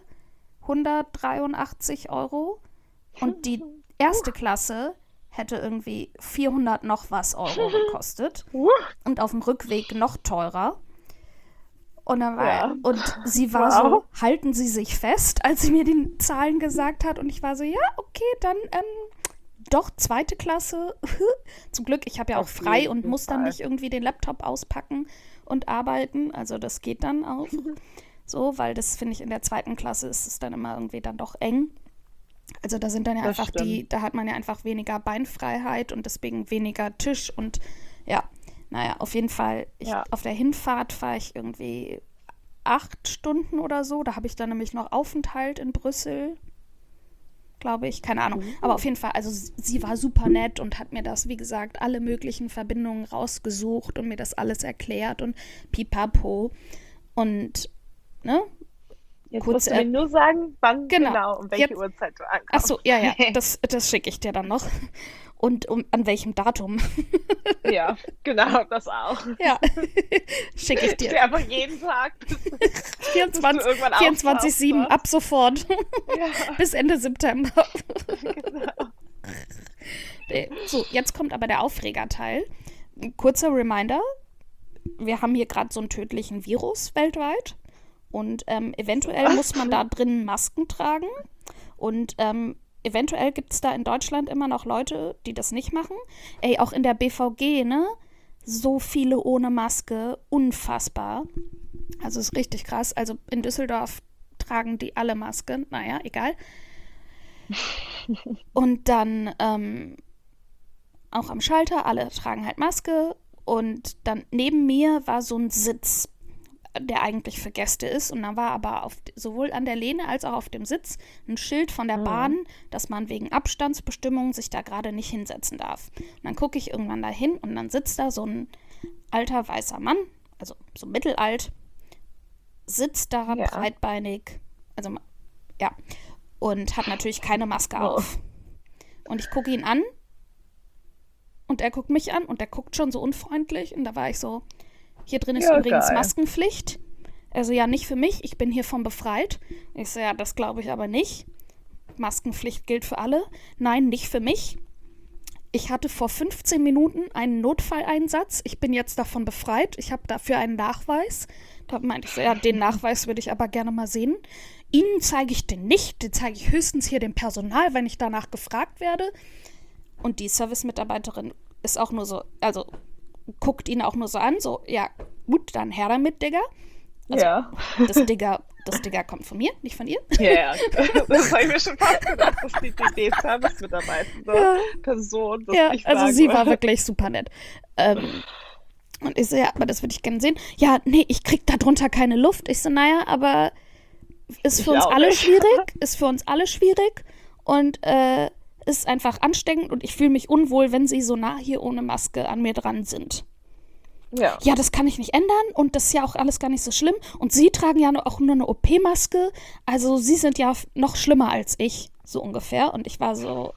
183 € und die erste Klasse hätte irgendwie 400 noch was Euro gekostet und auf dem Rückweg noch teurer. Und dann Ja. und sie war Wow. so, halten Sie sich fest, als sie mir die Zahlen gesagt hat. Und ich war so, ja, okay, dann doch zweite Klasse. Zum Glück, ich habe ja auch Auf frei und jeden muss dann Fall. nicht irgendwie den Laptop auspacken und arbeiten. Also das geht dann auch so, weil das finde ich in der zweiten Klasse ist es dann immer irgendwie dann doch eng. Also da sind dann ja Das einfach stimmt. da hat man ja einfach weniger Beinfreiheit und deswegen weniger Tisch und ja, naja, auf jeden Fall, Ja. auf der Hinfahrt fahre ich irgendwie 8 Stunden oder so. Da habe ich dann nämlich noch Aufenthalt in Brüssel, glaube ich, keine Ahnung. Aber auf jeden Fall, also sie war super nett und hat mir das, wie gesagt, alle möglichen Verbindungen rausgesucht und mir das alles erklärt und pipapo. Und, ne, Jetzt musst kurze du mir nur sagen, wann Genau. genau, um welche Jetzt- Uhrzeit du Ach ankommst. so, ja, das schicke ich dir dann noch. Und an welchem Datum? Ja, genau, das auch. Ja, schicke ich Ich dir. stehe einfach jeden Tag, bis du 24, irgendwann 24/7 auftauchst. ab sofort. Ja, Bis Ende September. genau. So, jetzt kommt aber der Aufregerteil. Ein kurzer Reminder. Wir haben hier gerade so einen tödlichen Virus weltweit. Und eventuell muss man da drin Masken tragen. Und eventuell gibt es da in Deutschland immer noch Leute, die das nicht machen. Ey, auch in der BVG, ne? So viele ohne Maske. Unfassbar. Also ist richtig krass. Also in Düsseldorf tragen die alle Maske. Naja, egal. Und dann auch am Schalter, alle tragen halt Maske. Und dann neben mir war so ein Sitz, der eigentlich für Gäste ist. Und dann war aber sowohl an der Lehne als auch auf dem Sitz ein Schild von der Bahn, dass man wegen Abstandsbestimmungen sich da gerade nicht hinsetzen darf. Und dann gucke ich irgendwann da hin und dann sitzt da so ein alter weißer Mann, also so mittelalt, sitzt da Ja. breitbeinig, also ja, und hat natürlich keine Maske Oh. auf. Und ich gucke ihn an und er guckt mich an und der guckt schon so unfreundlich und da war ich so, hier drin ist Ja, übrigens geil. Maskenpflicht. Also ja, nicht für mich, ich bin hiervon befreit. Ich so, ja, das glaube ich aber nicht. Maskenpflicht gilt für alle. Nein, nicht für mich. Ich hatte vor 15 Minuten einen Notfalleinsatz. Ich bin jetzt davon befreit. Ich habe dafür einen Nachweis. Da meinte ich so, ja, den Nachweis würde ich aber gerne mal sehen. Ihnen zeige ich den nicht. Den zeige ich höchstens hier dem Personal, wenn ich danach gefragt werde. Und die Service-Mitarbeiterin ist auch nur so, also guckt ihn auch nur so an, so, ja, gut, dann her damit, Digga. Also, Ja. Das Digga kommt von mir, nicht von ihr. Ja, das habe ich mir schon fast gedacht, dass die DD-Service-Mitarbeitende Ja. Person das Ja, nicht also sagen sie war würde. wirklich super nett. Und ich so, ja, aber das würde ich gerne sehen. Ja, nee, ich krieg da drunter keine Luft. Ich so, naja, aber ist für Ich uns auch alle nicht. schwierig, ist für uns alle schwierig und ist einfach ansteckend und ich fühle mich unwohl, wenn sie so nah hier ohne Maske an mir dran sind. Ja. Ja, das kann ich nicht ändern und das ist ja auch alles gar nicht so schlimm. Und sie tragen ja auch nur eine OP-Maske, also sie sind ja noch schlimmer als ich, so ungefähr. Und ich war so,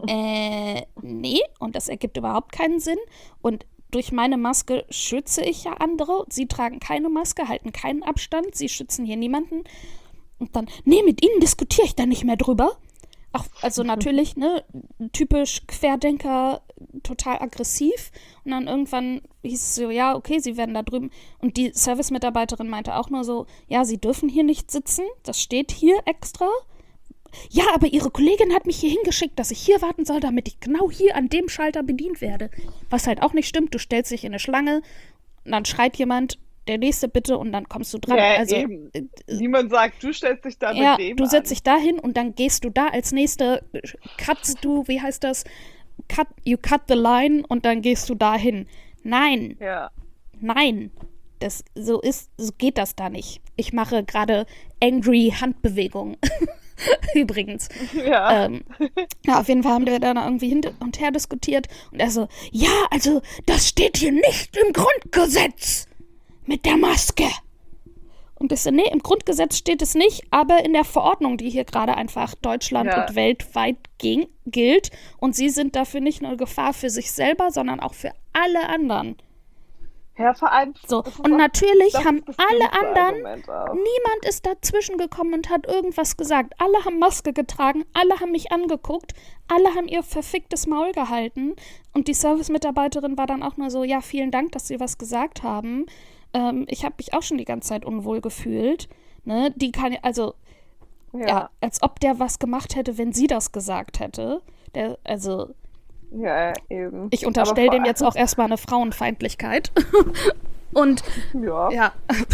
nee, und das ergibt überhaupt keinen Sinn. Und durch meine Maske schütze ich ja andere. Sie tragen keine Maske, halten keinen Abstand, sie schützen hier niemanden. Und dann, nee, mit ihnen diskutiere ich da nicht mehr drüber. Ach, also natürlich, ne, typisch Querdenker, total aggressiv. Und dann irgendwann hieß es so, ja, okay, sie werden da drüben. Und die Service-Mitarbeiterin meinte auch nur so, ja, sie dürfen hier nicht sitzen, das steht hier extra. Ja, aber ihre Kollegin hat mich hier hingeschickt, dass ich hier warten soll, damit ich genau hier an dem Schalter bedient werde. Was halt auch nicht stimmt, du stellst dich in eine Schlange und dann schreit jemand, der nächste bitte, und dann kommst du dran. Ja, Also, eben. Niemand sagt, du stellst dich da ja, mit dem du setzt an. dich da hin und dann gehst du da als Nächste, cutst du, wie heißt das? You cut the line und dann gehst du da hin. Nein, Ja. nein, so geht das da nicht. Ich mache gerade angry Handbewegungen. Übrigens. Ja. Ja, auf jeden Fall haben wir dann irgendwie hin und her diskutiert und er so, ja, also das steht hier nicht im Grundgesetz mit der Maske. Und ich so, nee, im Grundgesetz steht es nicht, aber in der Verordnung, die hier gerade einfach Deutschland Ja. und weltweit gilt. Und sie sind dafür nicht nur Gefahr für sich selber, sondern auch für alle anderen. Ja, vor allem. So, das ist und auch natürlich das haben alle dümmste anderen, Argument auch. niemand ist dazwischen gekommen und hat irgendwas gesagt. Alle haben Maske getragen, alle haben mich angeguckt, alle haben ihr verficktes Maul gehalten. Und die Service-Mitarbeiterin war dann auch nur so, ja, vielen Dank, dass Sie was gesagt haben. Ich habe mich auch schon die ganze Zeit unwohl gefühlt. Ne? Die kann, also, ja, als ob der was gemacht hätte, wenn sie das gesagt hätte. Ja, eben. Ich unterstelle dem jetzt auch erstmal eine Frauenfeindlichkeit. Und Ja, ja,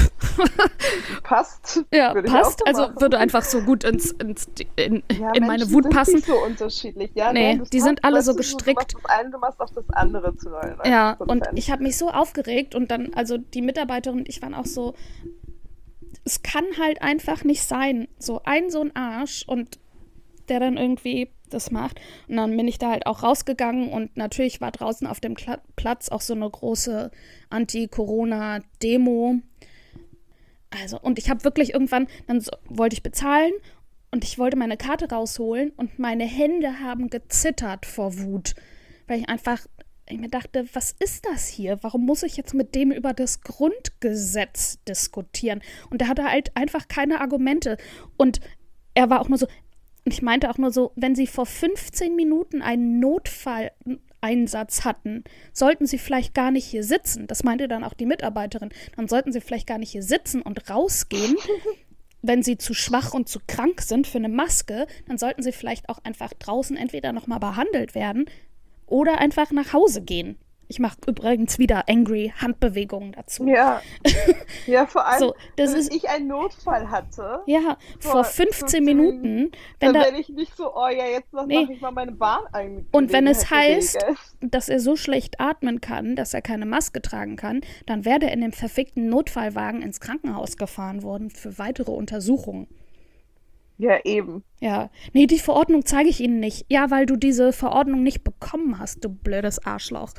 passt. ja, Würde ich passt. auch so Also machen. würde einfach so gut in Ja, meine Menschen Wut sind passen. nicht so unterschiedlich. Ja, Nee, das die sind passt, alle weißt so du, gestrickt. Du machst das eine, du machst auch das andere zu 99%. Ja, und ich habe mich so aufgeregt und dann, also die Mitarbeiterin und ich waren auch so, es kann halt einfach nicht sein, so ein Arsch und der dann irgendwie das macht. Und dann bin ich da halt auch rausgegangen und natürlich war draußen auf dem Platz auch so eine große Anti-Corona-Demo. Also, und ich habe wirklich irgendwann, wollte ich bezahlen und ich wollte meine Karte rausholen und meine Hände haben gezittert vor Wut, weil ich mir dachte, was ist das hier? Warum muss ich jetzt mit dem über das Grundgesetz diskutieren? Und der hatte halt einfach keine Argumente. Und er war auch nur so, und ich meinte auch nur so, wenn Sie vor 15 Minuten einen Notfalleinsatz hatten, sollten Sie vielleicht gar nicht hier sitzen. Das meinte dann auch die Mitarbeiterin. Dann sollten Sie vielleicht gar nicht hier sitzen und rausgehen. Wenn Sie zu schwach und zu krank sind für eine Maske, dann sollten Sie vielleicht auch einfach draußen entweder nochmal behandelt werden oder einfach nach Hause gehen. Ich mache übrigens wieder angry Handbewegungen dazu. Ja, ja, vor allem, So, das wenn ist, ich einen Notfall hatte, ja, vor 15 Minuten, wenn dann da, werde ich nicht so, oh ja, jetzt mache ich mal meine Bahn ein. und wenn es heißt, dass er so schlecht atmen kann, dass er keine Maske tragen kann, dann wäre er in dem verfickten Notfallwagen ins Krankenhaus gefahren worden für weitere Untersuchungen. Ja, eben. Ja, nee, die Verordnung zeige ich Ihnen nicht. Ja, weil du diese Verordnung nicht bekommen hast, du blödes Arschloch.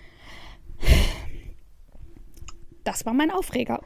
Das war mein Aufreger.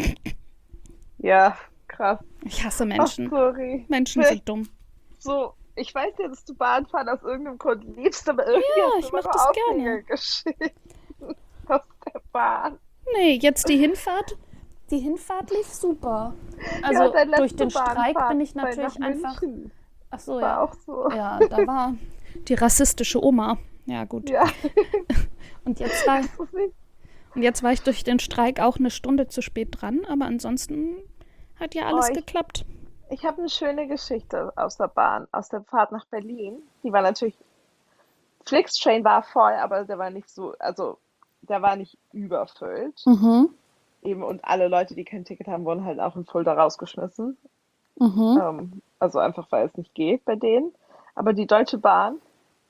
Ja, krass. Ich hasse Ach, Menschen. sorry. Menschen sind dumm. So, ich weiß ja, dass du Bahnfahren aus irgendeinem Grund liebst, aber irgendwie hast ich du mach immer das Aufreger gerne. geschickt aus der Bahn. Nee, jetzt die Hinfahrt. Die Hinfahrt lief super. Also Ja, deine durch letzte den Streik Bahnfahrt bin ich bei natürlich nach einfach. München Ach so, war ja. auch so. Ja, da war die rassistische Oma. Ja, gut. Ja, Und jetzt war ich durch den Streik auch eine Stunde zu spät dran, aber ansonsten hat ja alles geklappt. ich habe eine schöne Geschichte aus der Bahn, aus der Fahrt nach Berlin. Die war natürlich, Flixtrain war voll, aber der war nicht so, also der war nicht überfüllt. Mhm. Eben, und alle Leute, die kein Ticket haben, wurden halt auch in Fulda rausgeschmissen. Mhm. Also einfach, weil es nicht geht bei denen. Aber die Deutsche Bahn,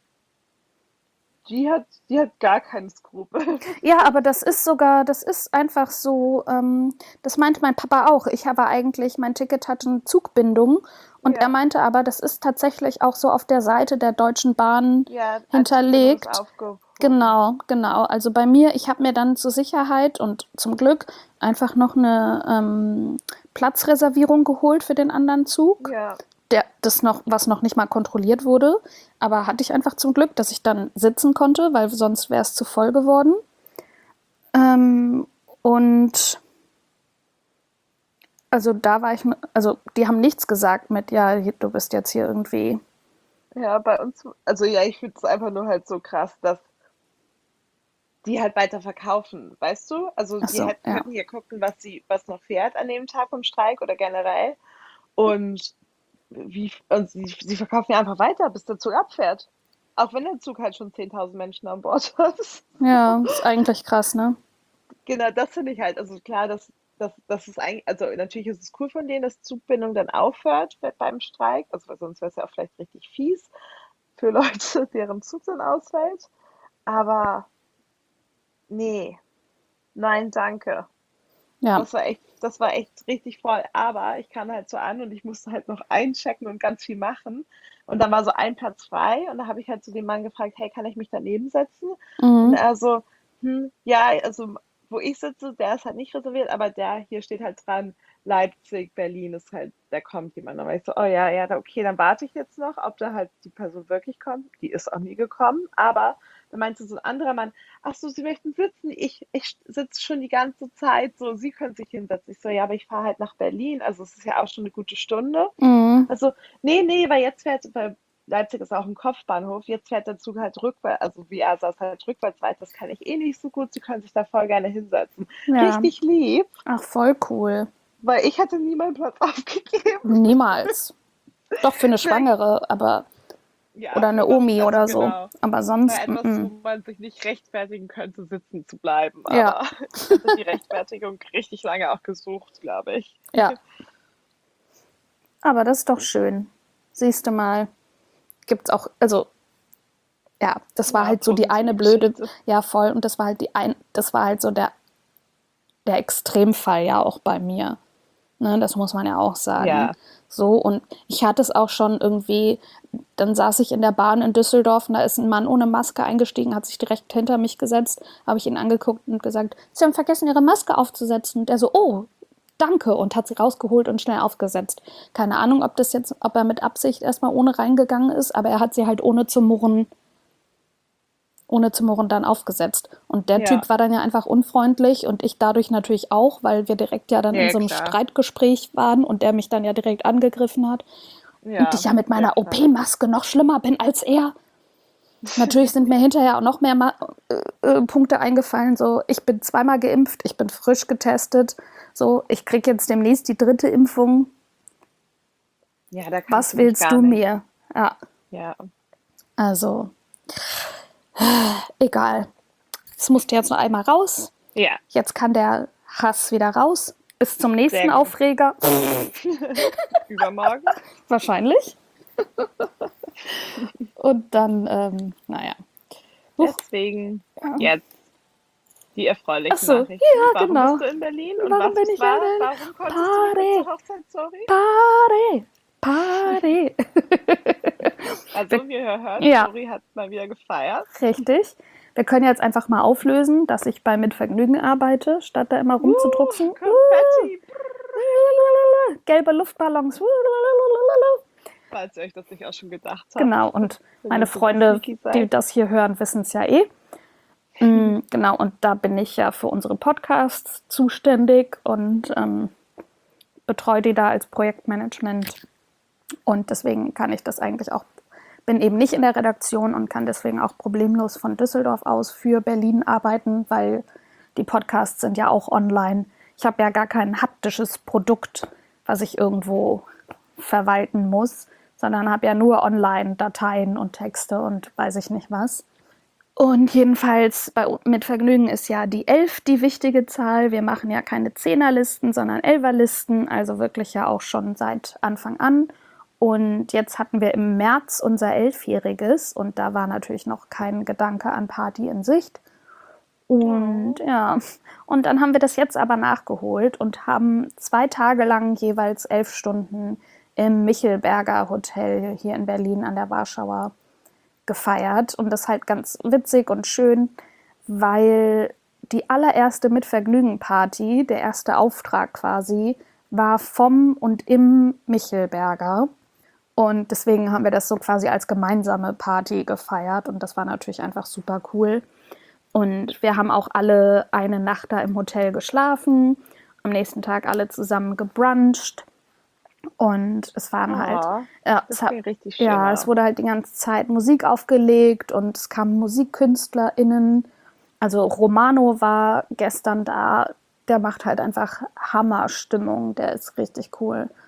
die hat gar keine Skrupel. Ja, aber das ist einfach so, das meinte mein Papa auch. Mein Ticket hatte eine Zugbindung und Ja. er meinte aber, das ist tatsächlich auch so auf der Seite der Deutschen Bahn Ja, hinterlegt. als aufgehoben. Genau. Also bei mir, ich habe mir dann zur Sicherheit und zum Glück einfach noch eine Platzreservierung geholt für den anderen Zug. Ja, Was noch nicht mal kontrolliert wurde. Aber hatte ich einfach zum Glück, dass ich dann sitzen konnte, weil sonst wäre es zu voll geworden. Und also da war die haben nichts gesagt mit, ja, du bist jetzt hier irgendwie. ja, bei uns, also ja, ich finde es einfach nur halt so krass, dass die halt weiter verkaufen, weißt du? Also Ach die so, ja. könnten hier gucken, was noch fährt an dem Tag vom Streik oder generell. Und und sie verkaufen ja einfach weiter, bis der Zug abfährt. Auch wenn der Zug halt schon 10.000 Menschen an Bord hat. Ja, ist eigentlich krass, ne? Genau, das finde ich halt. Also klar, das ist eigentlich, also natürlich ist es cool von denen, dass Zugbindung dann aufhört beim Streik. Also weil sonst wäre es ja auch vielleicht richtig fies für Leute, deren Zug dann ausfällt. Aber nee, nein, danke. Ja. Das war echt richtig voll. Aber ich kam halt so an und ich musste halt noch einchecken und ganz viel machen. Und dann war so ein Platz frei und da habe ich halt zu dem Mann gefragt, hey, kann ich mich daneben setzen? Und Mhm. er so, ja, also wo ich sitze, der ist halt nicht reserviert, aber der hier steht halt dran, Leipzig, Berlin ist halt, da kommt jemand. Dann war ich so, oh ja, ja, okay, dann warte ich jetzt noch, ob da halt die Person wirklich kommt. Die ist auch nie gekommen, aber dann meinte so ein anderer Mann, ach so, Sie möchten sitzen? Ich sitze schon die ganze Zeit so, Sie können sich hinsetzen. Ich so, ja, aber ich fahre halt nach Berlin, also es ist ja auch schon eine gute Stunde. Mhm. Also, nee, weil Leipzig ist auch ein Kopfbahnhof, jetzt fährt der Zug halt rückwärts, also wie er saß halt rückwärts weiter, das kann ich eh nicht so gut, Sie können sich da voll gerne hinsetzen. Ja. Richtig lieb, Ach, voll cool. weil ich hatte nie meinen Platz aufgegeben. Niemals. Doch für eine Nein, Schwangere, aber ja, oder eine für was, Omi also oder so. genau. Aber Bei sonst, etwas, wo mm. man sich nicht rechtfertigen könnte, sitzen zu bleiben. Ja, Aber ich hatte die Rechtfertigung richtig lange auch gesucht, glaube ich. ja. Aber das ist doch schön. Siehst du mal, gibt's auch, also ja, das war Ja, halt so die eine positive blöde, Geschichte. ja voll, und das war halt so der Extremfall ja auch bei mir. Ne, das muss man ja auch sagen. Ja, So, und ich hatte es auch schon irgendwie, dann saß ich in der Bahn in Düsseldorf und da ist ein Mann ohne Maske eingestiegen, hat sich direkt hinter mich gesetzt, habe ich ihn angeguckt und gesagt, Sie haben vergessen, Ihre Maske aufzusetzen. Und der so, oh, danke, und hat sie rausgeholt und schnell aufgesetzt. Keine Ahnung, ob er mit Absicht erstmal ohne reingegangen ist, aber er hat sie halt ohne zu murren dann aufgesetzt. Und der ja, Typ war dann ja einfach unfreundlich und ich dadurch natürlich auch, weil wir direkt ja dann in ja, so einem klar. Streitgespräch waren und der mich dann ja direkt angegriffen hat. Und ich Ja, ja mit ja, meiner klar. OP-Maske noch schlimmer bin als er. Natürlich sind mir hinterher auch noch mehr Punkte eingefallen. So, ich bin zweimal geimpft, ich bin frisch getestet. So, ich kriege jetzt demnächst die 3. Impfung. Ja, da kannst Was du mich willst gar du nicht. mir? Ja, Ja, also, egal. Es musste jetzt noch einmal raus. ja, Jetzt kann der Hass wieder raus. Bis zum nächsten sehr gut. Aufreger. Übermorgen. Wahrscheinlich. Und dann, naja. Huch. Deswegen Ja. jetzt die erfreulichen Achso, Nachrichten. ja, Warum genau. bist du in Berlin und Warum bin ich in der warum konntest du nicht mit zur Party? Hochzeit, sorry? Party? Party? Also, wie ihr hört, Ja, Zori hat mal wieder gefeiert. richtig. Wir können jetzt einfach mal auflösen, dass ich bei Mitvergnügen arbeite, statt da immer rumzudrucksen. Konfetti. Gelbe Luftballons. Falls ihr euch das nicht auch schon gedacht habt, Genau, und wenn meine ihr super Freunde, sneaky die seid. das hier hören, wissen es ja eh. Genau, und da bin ich ja für unsere Podcasts zuständig und betreue die da als Projektmanagement. Und deswegen kann ich das eigentlich auch, bin eben nicht in der Redaktion und kann deswegen auch problemlos von Düsseldorf aus für Berlin arbeiten, weil die Podcasts sind ja auch online. Ich habe ja gar kein haptisches Produkt, was ich irgendwo verwalten muss, sondern habe ja nur Online-Dateien und Texte und weiß ich nicht was. Und jedenfalls mit Vergnügen ist ja die 11 die wichtige Zahl. Wir machen ja keine Zehnerlisten, sondern Elferlisten, also wirklich ja auch schon seit Anfang an. Und jetzt hatten wir im März unser 11-jähriges und da war natürlich noch kein Gedanke an Party in Sicht. Und Oh. ja, und dann haben wir das jetzt aber nachgeholt und haben 2 Tage lang jeweils 11 Stunden im Michelberger Hotel hier in Berlin an der Warschauer gefeiert. Und das ist halt ganz witzig und schön, weil die allererste Mitvergnügen-Party, der erste Auftrag quasi, war vom und im Michelberger. Und deswegen haben wir das so quasi als gemeinsame Party gefeiert. Und das war natürlich einfach super cool. Und wir haben auch alle eine Nacht da im Hotel geschlafen, am nächsten Tag alle zusammen gebruncht. Und es waren halt, Oh, ja, das klingt richtig schön ja, es auch. wurde halt die ganze Zeit Musik aufgelegt und es kamen MusikkünstlerInnen. Also Romano war gestern da, der macht halt einfach Hammerstimmung, der ist richtig cool.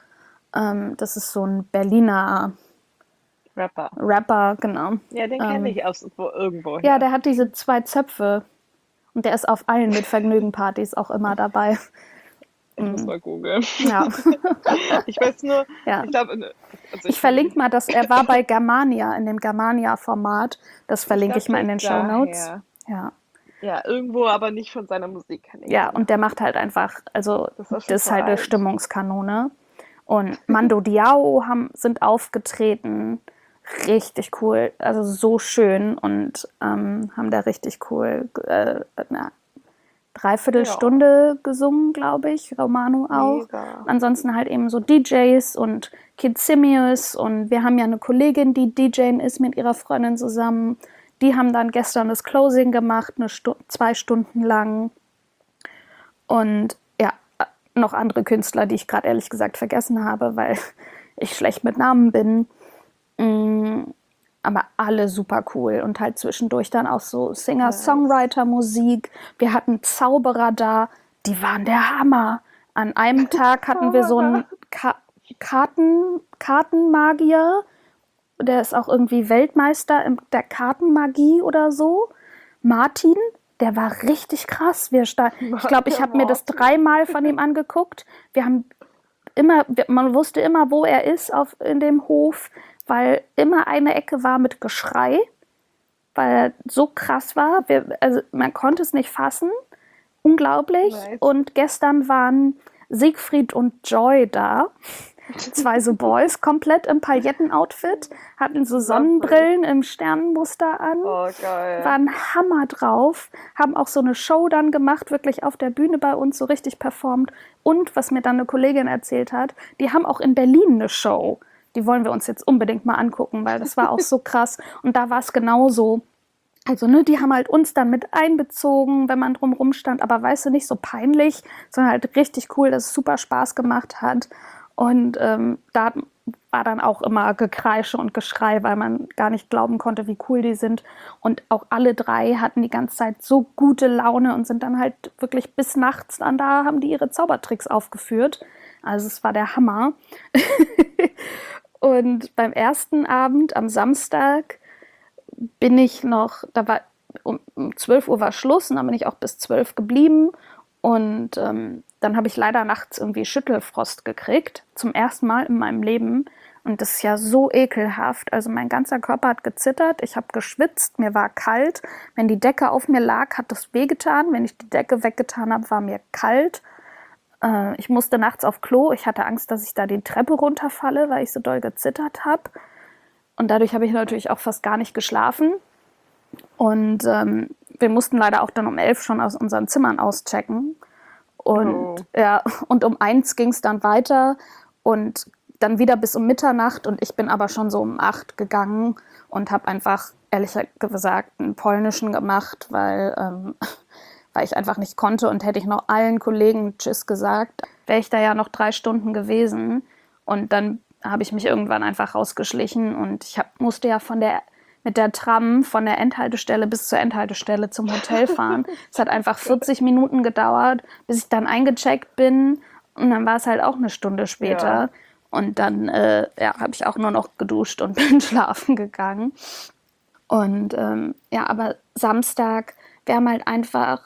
Das ist so ein Berliner Rapper. Rapper, genau. Ja, den kenne ich aus irgendwo Ja, her. der hat diese 2 Zöpfe und der ist auf allen Mit-Vergnügen-Partys auch immer dabei. Ich muss mal googeln. Ja, Ich weiß nur, ja. ich glaube, also Ich verlinke mal, dass er war bei Germania, in dem Germania-Format. Das verlinke glaube ich mal in den vielleicht Shownotes. daher. Ja. Ja, irgendwo, aber nicht von seiner Musik kenne ich Ja, den. und der macht halt einfach, also Das ist auch schon das ist voll halt eine alt. Stimmungskanone. Und Mando Diao sind aufgetreten. Richtig cool, also so schön und haben da richtig cool eine Ja, Dreiviertelstunde gesungen, glaube ich, Romano auch. mega. Ansonsten halt eben so DJs und Kid Simius und wir haben ja eine Kollegin, die DJing ist mit ihrer Freundin zusammen. Die haben dann gestern das Closing gemacht, 2 Stunden lang. Und ja, noch andere Künstler, die ich gerade ehrlich gesagt vergessen habe, weil ich schlecht mit Namen bin. Aber alle super cool und halt zwischendurch dann auch so Singer-Songwriter-Musik. Wir hatten Zauberer da, die waren der Hammer. An einem Tag hatten wir so einen Kartenmagier, der ist auch irgendwie Weltmeister in der Kartenmagie oder so. Martin, der war richtig krass. Ich glaube, ich habe mir das 3-mal von ihm angeguckt. Man wusste immer, wo er ist in dem Hof, weil immer eine Ecke war mit Geschrei, weil er so krass war. Also man konnte es nicht fassen. Unglaublich. Nice. Und gestern waren Siegfried und Joy da. 2 so Boys, komplett im Pailletten-Outfit, hatten so Sonnenbrillen im Sternenmuster an, Oh, geil. waren Hammer drauf, haben auch so eine Show dann gemacht, wirklich auf der Bühne bei uns so richtig performt. Und was mir dann eine Kollegin erzählt hat, die haben auch in Berlin eine Show. Die wollen wir uns jetzt unbedingt mal angucken, weil das war auch so krass. Und da war es genauso. Also, ne, die haben halt uns dann mit einbezogen, wenn man drumrum stand, aber weißt du, nicht so peinlich, sondern halt richtig cool, dass es super Spaß gemacht hat. Und da war dann auch immer Gekreische und Geschrei, weil man gar nicht glauben konnte, wie cool die sind. Und auch alle 3 hatten die ganze Zeit so gute Laune und sind dann halt wirklich bis nachts dann da, haben die ihre Zaubertricks aufgeführt. Also es war der Hammer. Und beim ersten Abend am Samstag bin ich noch, um 12 Uhr war Schluss und dann bin ich auch bis 12 geblieben. Und dann habe ich leider nachts irgendwie Schüttelfrost gekriegt, zum ersten Mal in meinem Leben. Und das ist ja so ekelhaft. Also mein ganzer Körper hat gezittert, ich habe geschwitzt, mir war kalt. Wenn die Decke auf mir lag, hat das wehgetan. Wenn ich die Decke weggetan habe, war mir kalt. Ich musste nachts auf Klo. Ich hatte Angst, dass ich da die Treppe runterfalle, weil ich so doll gezittert habe. Und dadurch habe ich natürlich auch fast gar nicht geschlafen. Und wir mussten leider auch dann um 11 schon aus unseren Zimmern auschecken. Und, ja, und um 1 ging es dann weiter und dann wieder bis um Mitternacht. Und ich bin aber schon so um 8 gegangen und habe einfach, ehrlich gesagt, einen polnischen gemacht, weil ich einfach nicht konnte. Und hätte ich noch allen Kollegen Tschüss gesagt, wäre ich da ja noch 3 Stunden gewesen. Und dann habe ich mich irgendwann einfach rausgeschlichen und musste ja mit der Tram von der Endhaltestelle bis zur Endhaltestelle zum Hotel fahren. Es hat einfach 40 Minuten gedauert, bis ich dann eingecheckt bin. Und dann war es halt auch eine Stunde später. Ja. Und dann habe ich auch nur noch geduscht und bin schlafen gegangen. Und aber Samstag, wir haben halt einfach,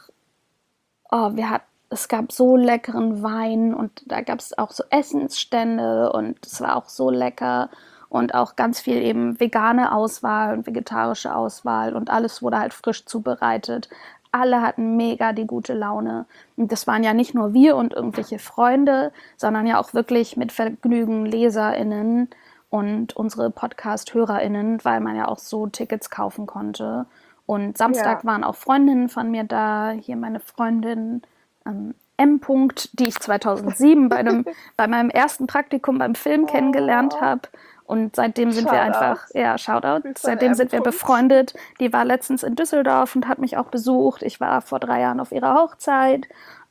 es gab so leckeren Wein und da gab es auch so Essensstände und es war auch so lecker. Und auch ganz viel eben vegane Auswahl und vegetarische Auswahl und alles wurde halt frisch zubereitet. Alle hatten mega die gute Laune. Und das waren ja nicht nur wir und irgendwelche Freunde, sondern ja auch wirklich mit Vergnügen LeserInnen und unsere Podcast-HörerInnen, weil man ja auch so Tickets kaufen konnte. Und Samstag waren auch Freundinnen von mir da. Hier meine Freundin M. die ich 2007 bei meinem ersten Praktikum beim Film kennengelernt habe. Und seitdem sind wir einfach, Shoutout, seitdem sind wir befreundet. Die war letztens in Düsseldorf und hat mich auch besucht. Ich war vor 3 Jahren auf ihrer Hochzeit.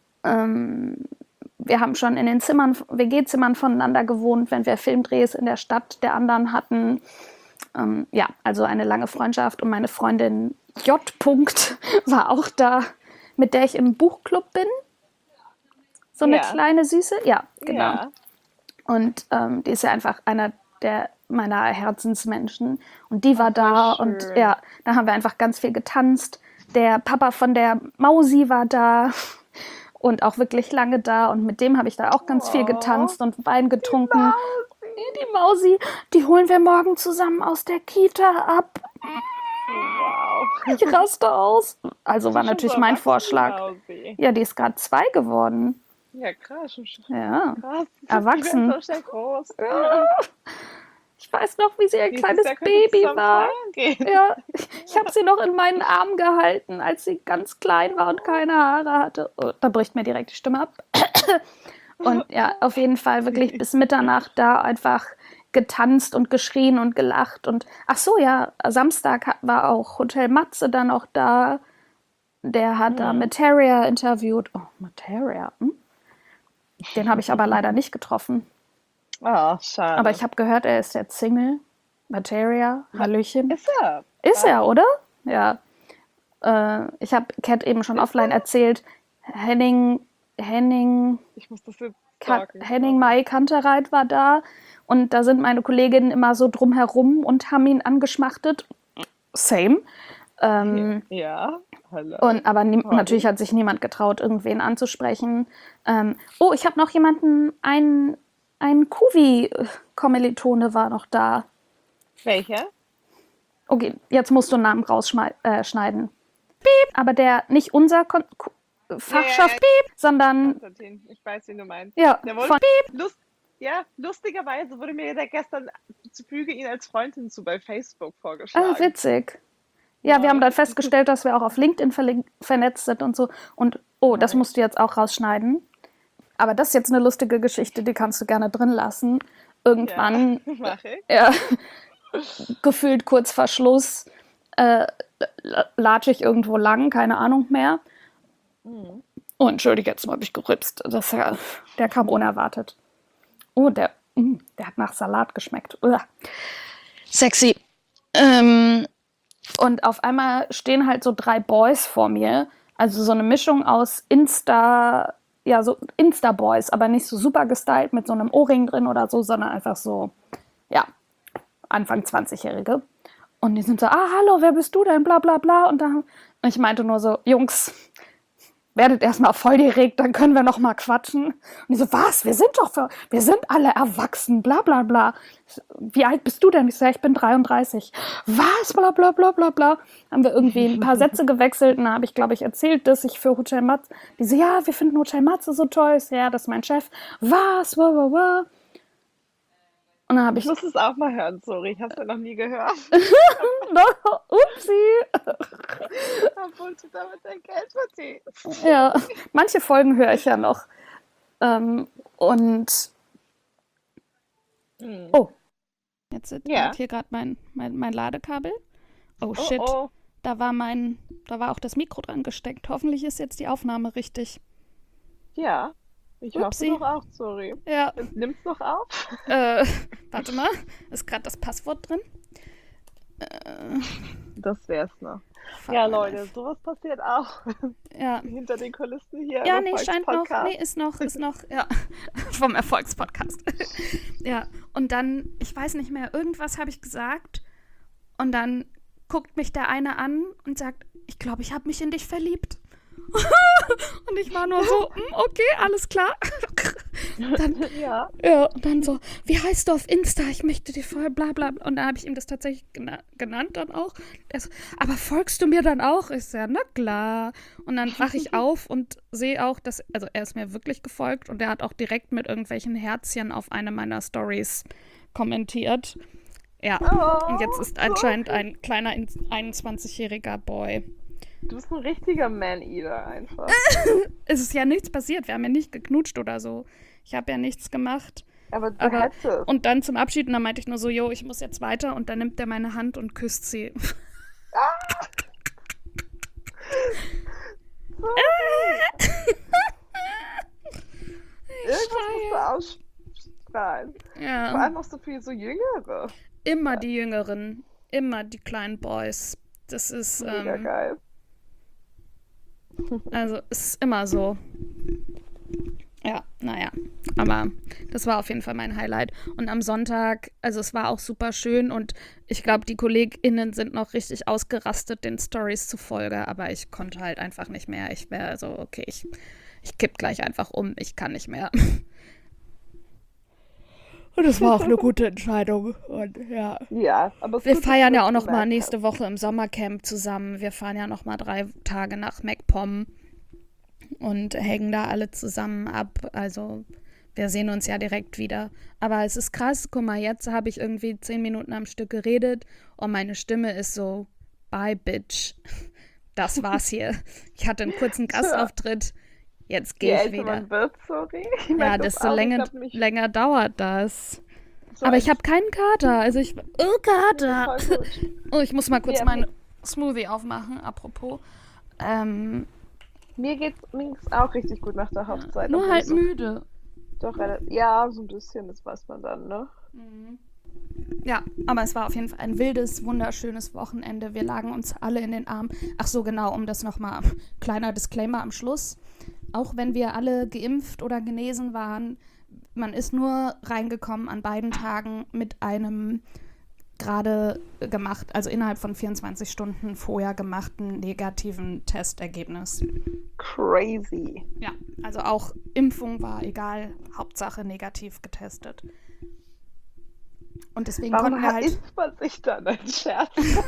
Wir haben schon in den WG-Zimmern voneinander gewohnt, wenn wir Filmdrehs in der Stadt der anderen hatten. Also eine lange Freundschaft. Und meine Freundin J. war auch da, mit der ich im Buchclub bin. So eine kleine Süße. Ja, genau. Ja. Und die ist ja einfach einer meiner Herzensmenschen. Und die war da schön. und ja, da haben wir einfach ganz viel getanzt. Der Papa von der Mausi war da und auch wirklich lange da. Und mit dem habe ich da auch ganz viel getanzt und Wein getrunken. Die Mausi, die holen wir morgen zusammen aus der Kita ab. Wow. Ich raste aus. Also war Die ist schon natürlich so mein erwachsen, Vorschlag. Mausi. Ja, die ist gerade 2 geworden. Ja, krass. Ja, Krass. erwachsen. Die wird so schnell groß. Ja. Ich weiß noch, wie sie ein Nächstes kleines Jahr könnt ihr Baby zusammen war. feiern gehen. Ja, ich habe sie noch in meinen Armen gehalten, als sie ganz klein war und keine Haare hatte. Oh, da bricht mir direkt die Stimme ab. Und ja, auf jeden Fall wirklich bis Mitternacht da einfach getanzt und geschrien und gelacht. Und ach so, ja, Samstag war auch Hotel Matze dann auch da. Der hat da Materia interviewt. Oh, Materia. Den habe ich aber leider nicht getroffen. Oh, schade. Aber ich habe gehört, er ist jetzt Single. Materia, Hallöchen. Ist er? Ist er, oder? Ja. Ich habe Kat eben schon offline erzählt. Henning Ich muss das jetzt sagen. Henning Mai Kantereit war da. Und da sind meine Kolleginnen immer so drumherum und haben ihn angeschmachtet. Same. Ja, hallo. Aber natürlich hat sich niemand getraut, irgendwen anzusprechen. Ich habe noch jemanden, ein Kuvi-Kommilitone war noch da. Welcher? Okay, jetzt musst du einen Namen rausschneiden. Piep. Aber der nicht unser Fachschaft, Piep, sondern Konstantin, ich weiß, wen du meinst. ja, Der von wurde, lustigerweise wurde mir der gestern, füge ihn als Freundin zu bei Facebook vorgeschlagen. witzig. Ja, wir haben dann festgestellt, dass wir auch auf LinkedIn vernetzt sind und so. Und das musst du jetzt auch rausschneiden. Aber das ist jetzt eine lustige Geschichte, die kannst du gerne drin lassen. Irgendwann, Ja, mach ich. ja, gefühlt kurz vor Schluss, latsche ich irgendwo lang, keine Ahnung mehr. Oh, entschuldige, jetzt habe ich gerübst. Der kam unerwartet. Oh, der hat nach Salat geschmeckt. Uah. Sexy. Und auf einmal stehen halt so 3 Boys vor mir. Also so eine Mischung aus so Insta-Boys, aber nicht so super gestylt mit so einem Ohrring drin oder so, sondern einfach so, ja, Anfang 20-Jährige. Und die sind so, hallo, wer bist du denn, bla bla bla. Und ich meinte nur so, Jungs, werdet erstmal voll direkt, dann können wir noch mal quatschen. Und die so, was, wir sind alle erwachsen, bla bla bla. Wie alt bist du denn? Ich so, ich bin 33. Was, bla bla bla bla bla. Haben wir irgendwie ein paar Sätze gewechselt und da habe ich, glaube ich, erzählt, dass ich für Hotel Matze, die so, ja, wir finden Hotel Matze so toll. Ich so, ja, das ist mein Chef. Was, wa. Und dann habe ich muss es auch mal hören, sorry, ich habe es ja noch nie gehört. Upsi. Obwohl du damit dein Geld verdienst. Ja, manche Folgen höre ich ja noch. Jetzt hat hier gerade mein Ladekabel. Oh shit. Oh. Da war auch das Mikro dran gesteckt. Hoffentlich ist jetzt die Aufnahme richtig. Ja, ich Upsi. hoffe doch auch, sorry. Ja. Nimm's noch auf? Warte mal, ist gerade das Passwort drin? Das wär's noch. Ja, Leute, sowas passiert auch. Ja. Hinter den Kulissen hier. Ja, nee, scheint noch. Nee, ist noch. Ja, vom Erfolgspodcast. Ja, und dann, ich weiß nicht mehr, irgendwas habe ich gesagt. Und dann guckt mich der eine an und sagt, ich glaube, ich habe mich in dich verliebt. Und ich war nur so, okay, alles klar. Dann, ja, und dann so, wie heißt du auf Insta? Ich möchte dir voll bla bla. Und dann habe ich ihm das tatsächlich genannt dann auch. So, aber folgst du mir dann auch? Ich so, ja, na klar. Und dann wache ich auf und sehe auch, also er ist mir wirklich gefolgt und er hat auch direkt mit irgendwelchen Herzchen auf eine meiner Stories kommentiert. Ja, und jetzt ist anscheinend ein kleiner 21-jähriger Boy. Du bist ein richtiger Man-Eater einfach. Es ist ja nichts passiert. Wir haben ja nicht geknutscht oder so. Ich habe ja nichts gemacht. Aber du hättest. Und dann zum Abschied, und dann meinte ich nur so, jo, ich muss jetzt weiter. Und dann nimmt er meine Hand und küsst sie. Irgendwas musst du ausstrahlen. Ja. Vor allem auch so viel so Jüngere. Immer die Jüngeren. Immer die kleinen Boys. Das ist mega geil. Also, es ist immer so. Ja, naja. aber das war auf jeden Fall mein Highlight. Und am Sonntag, also es war auch super schön und ich glaube, die KollegInnen sind noch richtig ausgerastet den Stories zufolge, aber ich konnte halt einfach nicht mehr. Ich wäre so, okay, ich kipp gleich einfach um, ich kann nicht mehr. Und es war auch eine gute Entscheidung. Und ja. Ja, aber es ist Wir gut, dass feiern du ja das auch noch mal gemerkt nächste hast. Woche im Sommercamp zusammen. Wir fahren ja noch mal 3 Tage nach MacPom und hängen da alle zusammen ab. Also wir sehen uns ja direkt wieder. Aber es ist krass, guck mal, jetzt habe ich irgendwie 10 Minuten am Stück geredet und meine Stimme ist so, bye, Bitch. Das war's hier. Ich hatte einen kurzen Tja, Gastauftritt, jetzt je gehe ich älter wieder. man wird, sorry. Ich Ja, merke das desto auch. Ich länger, glaube, mich länger dauert das. so Aber ich ein. habe keinen Kater. Also oh, Nee, Kater. voll gut. Oh, ich muss mal kurz Nee, meinen Smoothie aufmachen, apropos. mir ging's auch richtig gut nach der Ja, Hochzeit, nur obwohl halt es so müde. doch relativ. Ja, so ein bisschen, das weiß man dann, ne? Ja, aber es war auf jeden Fall ein wildes, wunderschönes Wochenende. Wir lagen uns alle in den Armen. Ach so, genau, um das nochmal, kleiner Disclaimer am Schluss. Auch wenn wir alle geimpft oder genesen waren, man ist nur reingekommen an beiden Tagen mit einem gerade gemacht, also innerhalb von 24 Stunden vorher gemachten negativen Testergebnis. Crazy. Ja, also auch Impfung war egal, Hauptsache negativ getestet. Und deswegen Warum konnten wir halt, isst man sich dann ein Scherz?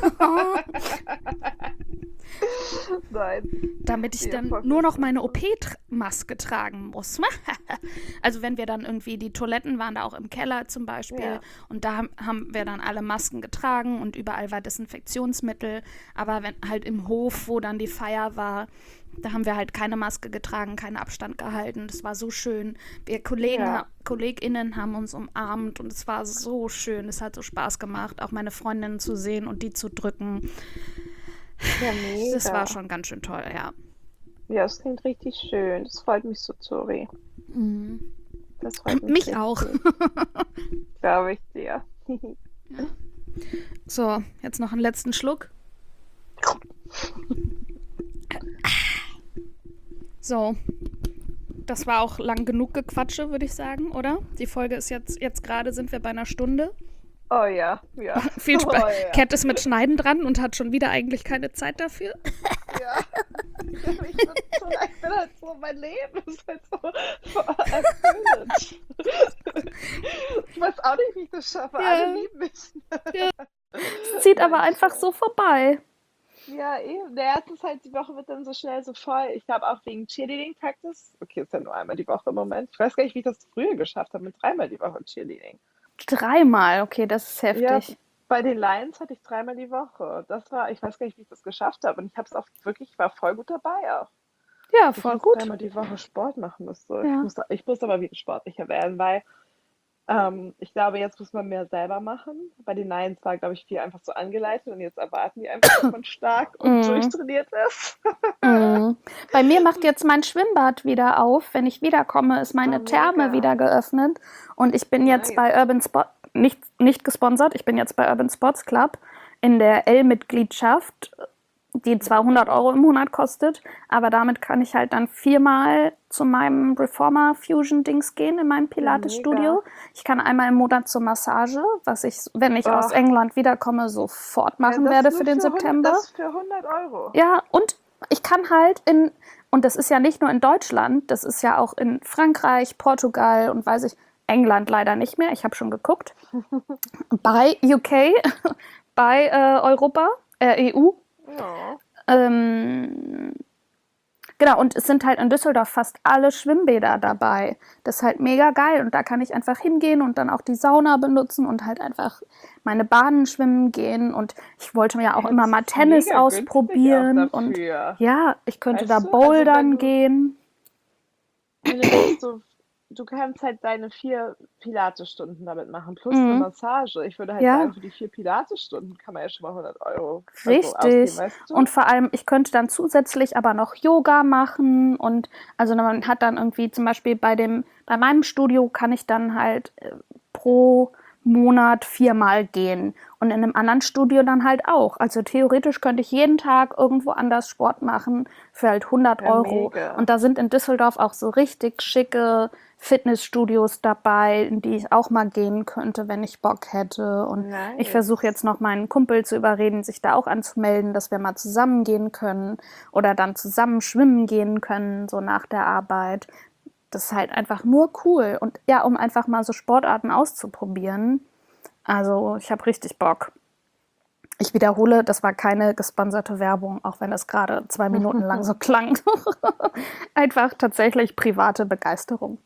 Nein. damit ich Ja, dann voll nur noch meine verständlich. OP-Maske tragen muss. Also wenn wir dann irgendwie, die Toiletten waren da auch im Keller zum Beispiel Ja. und da haben wir dann alle Masken getragen und überall war Desinfektionsmittel, aber wenn halt im Hof, wo dann die Feier war, da haben wir halt keine Maske getragen, keinen Abstand gehalten. Das war so schön. Wir Ja. KollegInnen haben uns umarmt und es war so schön. Es hat so Spaß gemacht, auch meine Freundinnen zu sehen und die zu drücken. Ja, Das war mega. schon ganz schön toll, ja. Ja, das klingt richtig schön. Das freut mich so, Zori. Das freut mich Mich auch. richtig. Glaube ich dir. So, jetzt noch einen letzten Schluck. So, das war auch lang genug Gequatsche, würde ich sagen, oder? Die Folge ist jetzt gerade sind wir bei einer Stunde. Oh ja, ja. Viel Oh Spaß. ja, Cat ist mit Schneiden dran und hat schon wieder eigentlich keine Zeit dafür. ja. Ich bin halt so, mein Leben ist halt so erfüllend. Ich weiß auch nicht, wie ich das schaffe. Ja. Alle lieben mich. Es zieht aber Nein, einfach Scherz. so vorbei. Ja, eben. Der erste ist halt, die Woche wird dann so schnell so voll. Ich glaube auch wegen Cheerleading Practice. Okay, ist ja nur einmal die Woche im Moment. Ich weiß gar nicht, wie ich das früher geschafft habe mit 3-mal die Woche Cheerleading. 3-mal, okay, das ist Ja, heftig. bei den Lions hatte ich 3-mal die Woche. Das war, ich weiß gar nicht, wie ich das geschafft habe. Und ich habe es auch wirklich, ich war voll gut dabei auch. Ja, Dass ich voll jetzt gut. 3-mal die Woche Sport machen müsste. Ja. Ich muss aber wieder sportlicher werden, weil ich glaube, jetzt muss man mehr selber machen. Bei den Lions war, glaube ich, viel einfach so angeleitet und jetzt erwarten die einfach, dass man stark und durchtrainiert ist. Bei mir macht jetzt mein Schwimmbad wieder auf. Wenn ich wiederkomme, ist meine Oh, Therme mega. wieder geöffnet. Und ich bin jetzt Nice. bei Urban Sport, nicht gesponsert, ich bin jetzt bei Urban Sports Club in der L-Mitgliedschaft, die 200 € im Monat kostet. Aber damit kann ich halt dann 4-mal zu meinem Reformer Fusion Dings gehen in meinem Pilates-Studio. mega. Ich kann einmal im Monat zur Massage, was ich, wenn ich aus Oh, England wiederkomme, sofort ja, machen das werde nur für den für 100, September. das für 100 Euro. Ja, und ich kann halt und das ist ja nicht nur in Deutschland, das ist ja auch in Frankreich, Portugal und weiß ich, England leider nicht mehr, ich habe schon geguckt, bei UK, bei Europa, EU. Ja. Genau, und es sind halt in Düsseldorf fast alle Schwimmbäder dabei. Das ist halt mega geil und da kann ich einfach hingehen und dann auch die Sauna benutzen und halt einfach meine Bahnen schwimmen gehen und ich wollte mir ja auch Hey, immer das mal ist Tennis mega günstig auch ausprobieren und dafür. ja, ich könnte da Weißt du, also bouldern gehen. wenn du jetzt so, du kannst halt deine 4 Pilates-Stunden damit machen, plus eine Massage. Ich würde halt Ja, sagen, für die 4 Pilates-Stunden kann man ja schon mal 100 Euro ausgeben, richtig. weißt du? Und vor allem, ich könnte dann zusätzlich aber noch Yoga machen und also man hat dann irgendwie zum Beispiel bei meinem Studio kann ich dann halt pro Monat 4-mal gehen und in einem anderen Studio dann halt auch. Also theoretisch könnte ich jeden Tag irgendwo anders Sport machen für halt 100 Ja, Euro. mega. Und da sind in Düsseldorf auch so richtig schicke Fitnessstudios dabei, in die ich auch mal gehen könnte, wenn ich Bock hätte. Und ich versuche jetzt noch meinen Kumpel zu überreden, sich da auch anzumelden, dass wir mal zusammen gehen können oder dann zusammen schwimmen gehen können, so nach der Arbeit. Das ist halt einfach nur cool. Und ja, um einfach mal so Sportarten auszuprobieren. Also ich habe richtig Bock. Ich wiederhole, das war keine gesponserte Werbung, auch wenn es gerade 2 Minuten lang so klang. Einfach tatsächlich private Begeisterung.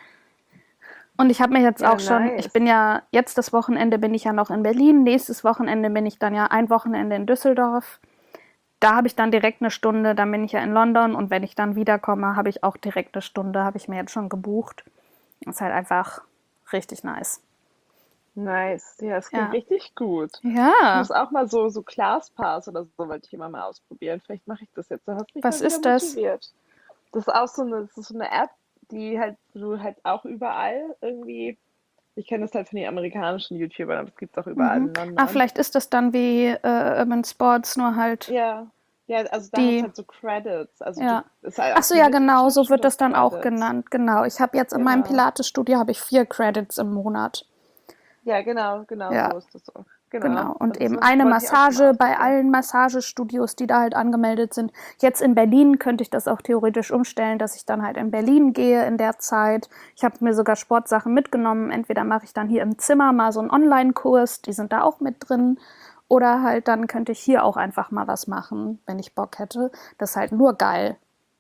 Und ich habe mir jetzt auch schon, ich bin ja, jetzt das Wochenende bin ich ja noch in Berlin, nächstes Wochenende bin ich dann ja ein Wochenende in Düsseldorf. Da habe ich dann direkt eine Stunde, dann bin ich ja in London und wenn ich dann wiederkomme, habe ich auch direkt eine Stunde, habe ich mir jetzt schon gebucht. Das ist halt einfach richtig nice. Nice. Ja, das klingt richtig gut. Ich Ja, muss auch mal so ClassPass oder so, wollte ich immer mal ausprobieren. Vielleicht mache ich das jetzt. Du hast mich was mal wieder ist das? motiviert. Das ist auch das ist so eine App, die halt, wo du halt auch überall irgendwie, ich kenne das halt von den amerikanischen YouTubern, aber das gibt es auch überall in Ah, London. vielleicht ist das dann wie Urban Sports, nur halt Ja, ja, also da hast du die, halt so Credits. Also du, ja. ist halt Ach auch so, ja, genau, so wird das dann auch Mitgliedschaftscredits. genannt, genau. Ich habe jetzt in meinem Genau. Pilates-Studio habe ich 4 Credits im Monat. Ja, genau Ja, so ist das auch. Genau. genau. Und Also eben das eine wollte ich auch schon mal Massage bei ausprobieren. allen Massagestudios, die da halt angemeldet sind. Jetzt in Berlin könnte ich das auch theoretisch umstellen, dass ich dann halt in Berlin gehe in der Zeit. Ich habe mir sogar Sportsachen mitgenommen. Entweder mache ich dann hier im Zimmer mal so einen Online-Kurs, die sind da auch mit drin. Oder halt dann könnte ich hier auch einfach mal was machen, wenn ich Bock hätte. Das ist halt nur geil.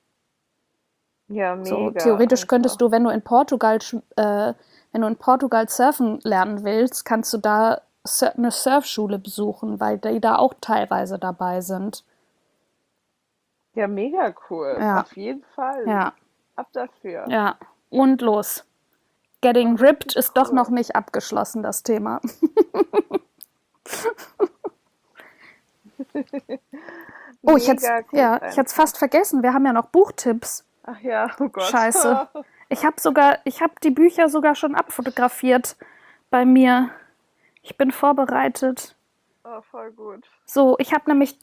Ja, So, mega theoretisch könntest einfach. du, wenn du in Portugal surfen lernen willst, kannst du da eine Surfschule besuchen, weil die da auch teilweise dabei sind. Ja, mega cool. Ja, Auf jeden Fall. ja, Ab dafür. ja. Und los. Oh, Getting ripped richtig ist doch noch cool. nicht abgeschlossen, das Thema. Oh, Mega cool ich hätte es einfach. fast vergessen. Wir haben ja noch Buchtipps. Ach ja, oh Gott. Scheiße. Ich habe die Bücher sogar schon abfotografiert bei mir. Ich bin vorbereitet. Oh, voll gut. So, ich habe nämlich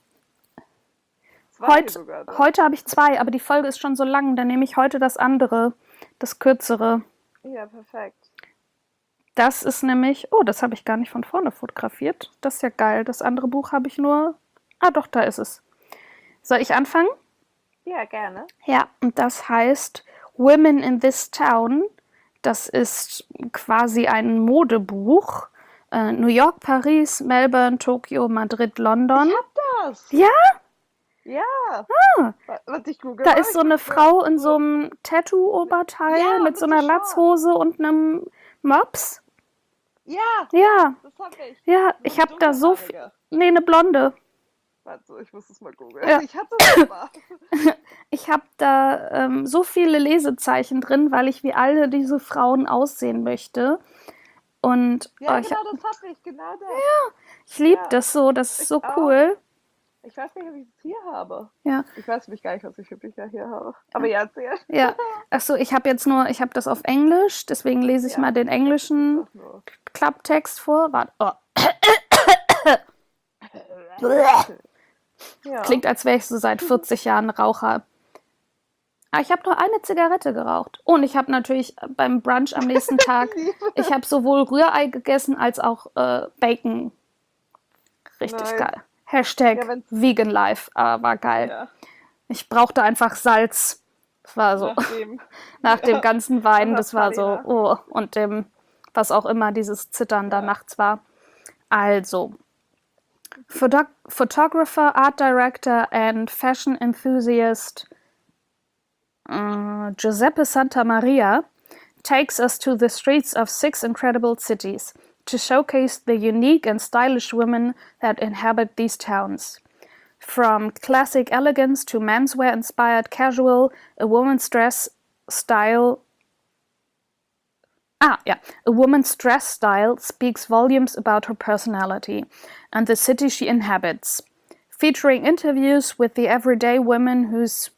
2 sogar, ne? heute habe ich 2, aber die Folge ist schon so lang, dann nehme ich heute das andere, das kürzere. Ja, perfekt. Das ist nämlich, oh, das habe ich gar nicht von vorne fotografiert. Das ist ja geil. Das andere Buch habe ich nur, ah doch, da ist es. Soll ich anfangen? Ja, gerne. Ja, und das heißt Women in this Town. Das ist quasi ein Modebuch. New York, Paris, Melbourne, Tokio, Madrid, Ich London. hab das. Ja, Ja. Warte, ich google da mal. ist so Ich eine muss mal Frau in so so. einem Tattoo-Oberteil Ja, mit und so mit so einer Shorts. Latzhose und einem Mops. Ja, Ja, das hab ich. ja, So ich eine habe da so viel. dunkelhaarige. Nee, eine Blonde. Warte, ich muss es mal googeln. Ja, Ich hatte es aber. ich habe da so viele Lesezeichen drin, weil ich wie alle diese Frauen aussehen möchte. Und Ja, genau, das hab ich. Genau das. ich liebe Ja, das so, das ist ich so auch. cool. Ich weiß nicht, ob ich es hier habe. Ja, Ich weiß nämlich gar nicht, was ich für Bücher hier habe. Aber ja, erzähl. ja. Achso, ich habe das auf Englisch, deswegen lese ich mal Ja, den ich englischen sag nur. Klapptext vor. Warte. Oh. Ja. Klingt, als wäre ich so seit 40 Jahren Raucher. Aber ich habe nur eine Zigarette geraucht. Und ich habe natürlich beim Brunch am nächsten Tag, ich habe sowohl Rührei gegessen als auch Bacon. Richtig Nice. geil. Hashtag Ja, wenn's. Vegan Life, war geil. Ja, Ich brauchte einfach Salz. Das war so, nachdem. nach dem Ja, ganzen nach Wein, der das war Party, so, ne? oh, und dem, was auch immer dieses Zittern da Ja. nachts war. Also, Photographer, Art Director and Fashion Enthusiast Giuseppe Santamaria takes us to the streets of 6 incredible cities to showcase the unique and stylish women that inhabit these towns. From classic elegance to menswear-inspired casual, a woman's dress style a woman's dress style speaks volumes about her personality and the city she inhabits, featuring interviews with the everyday women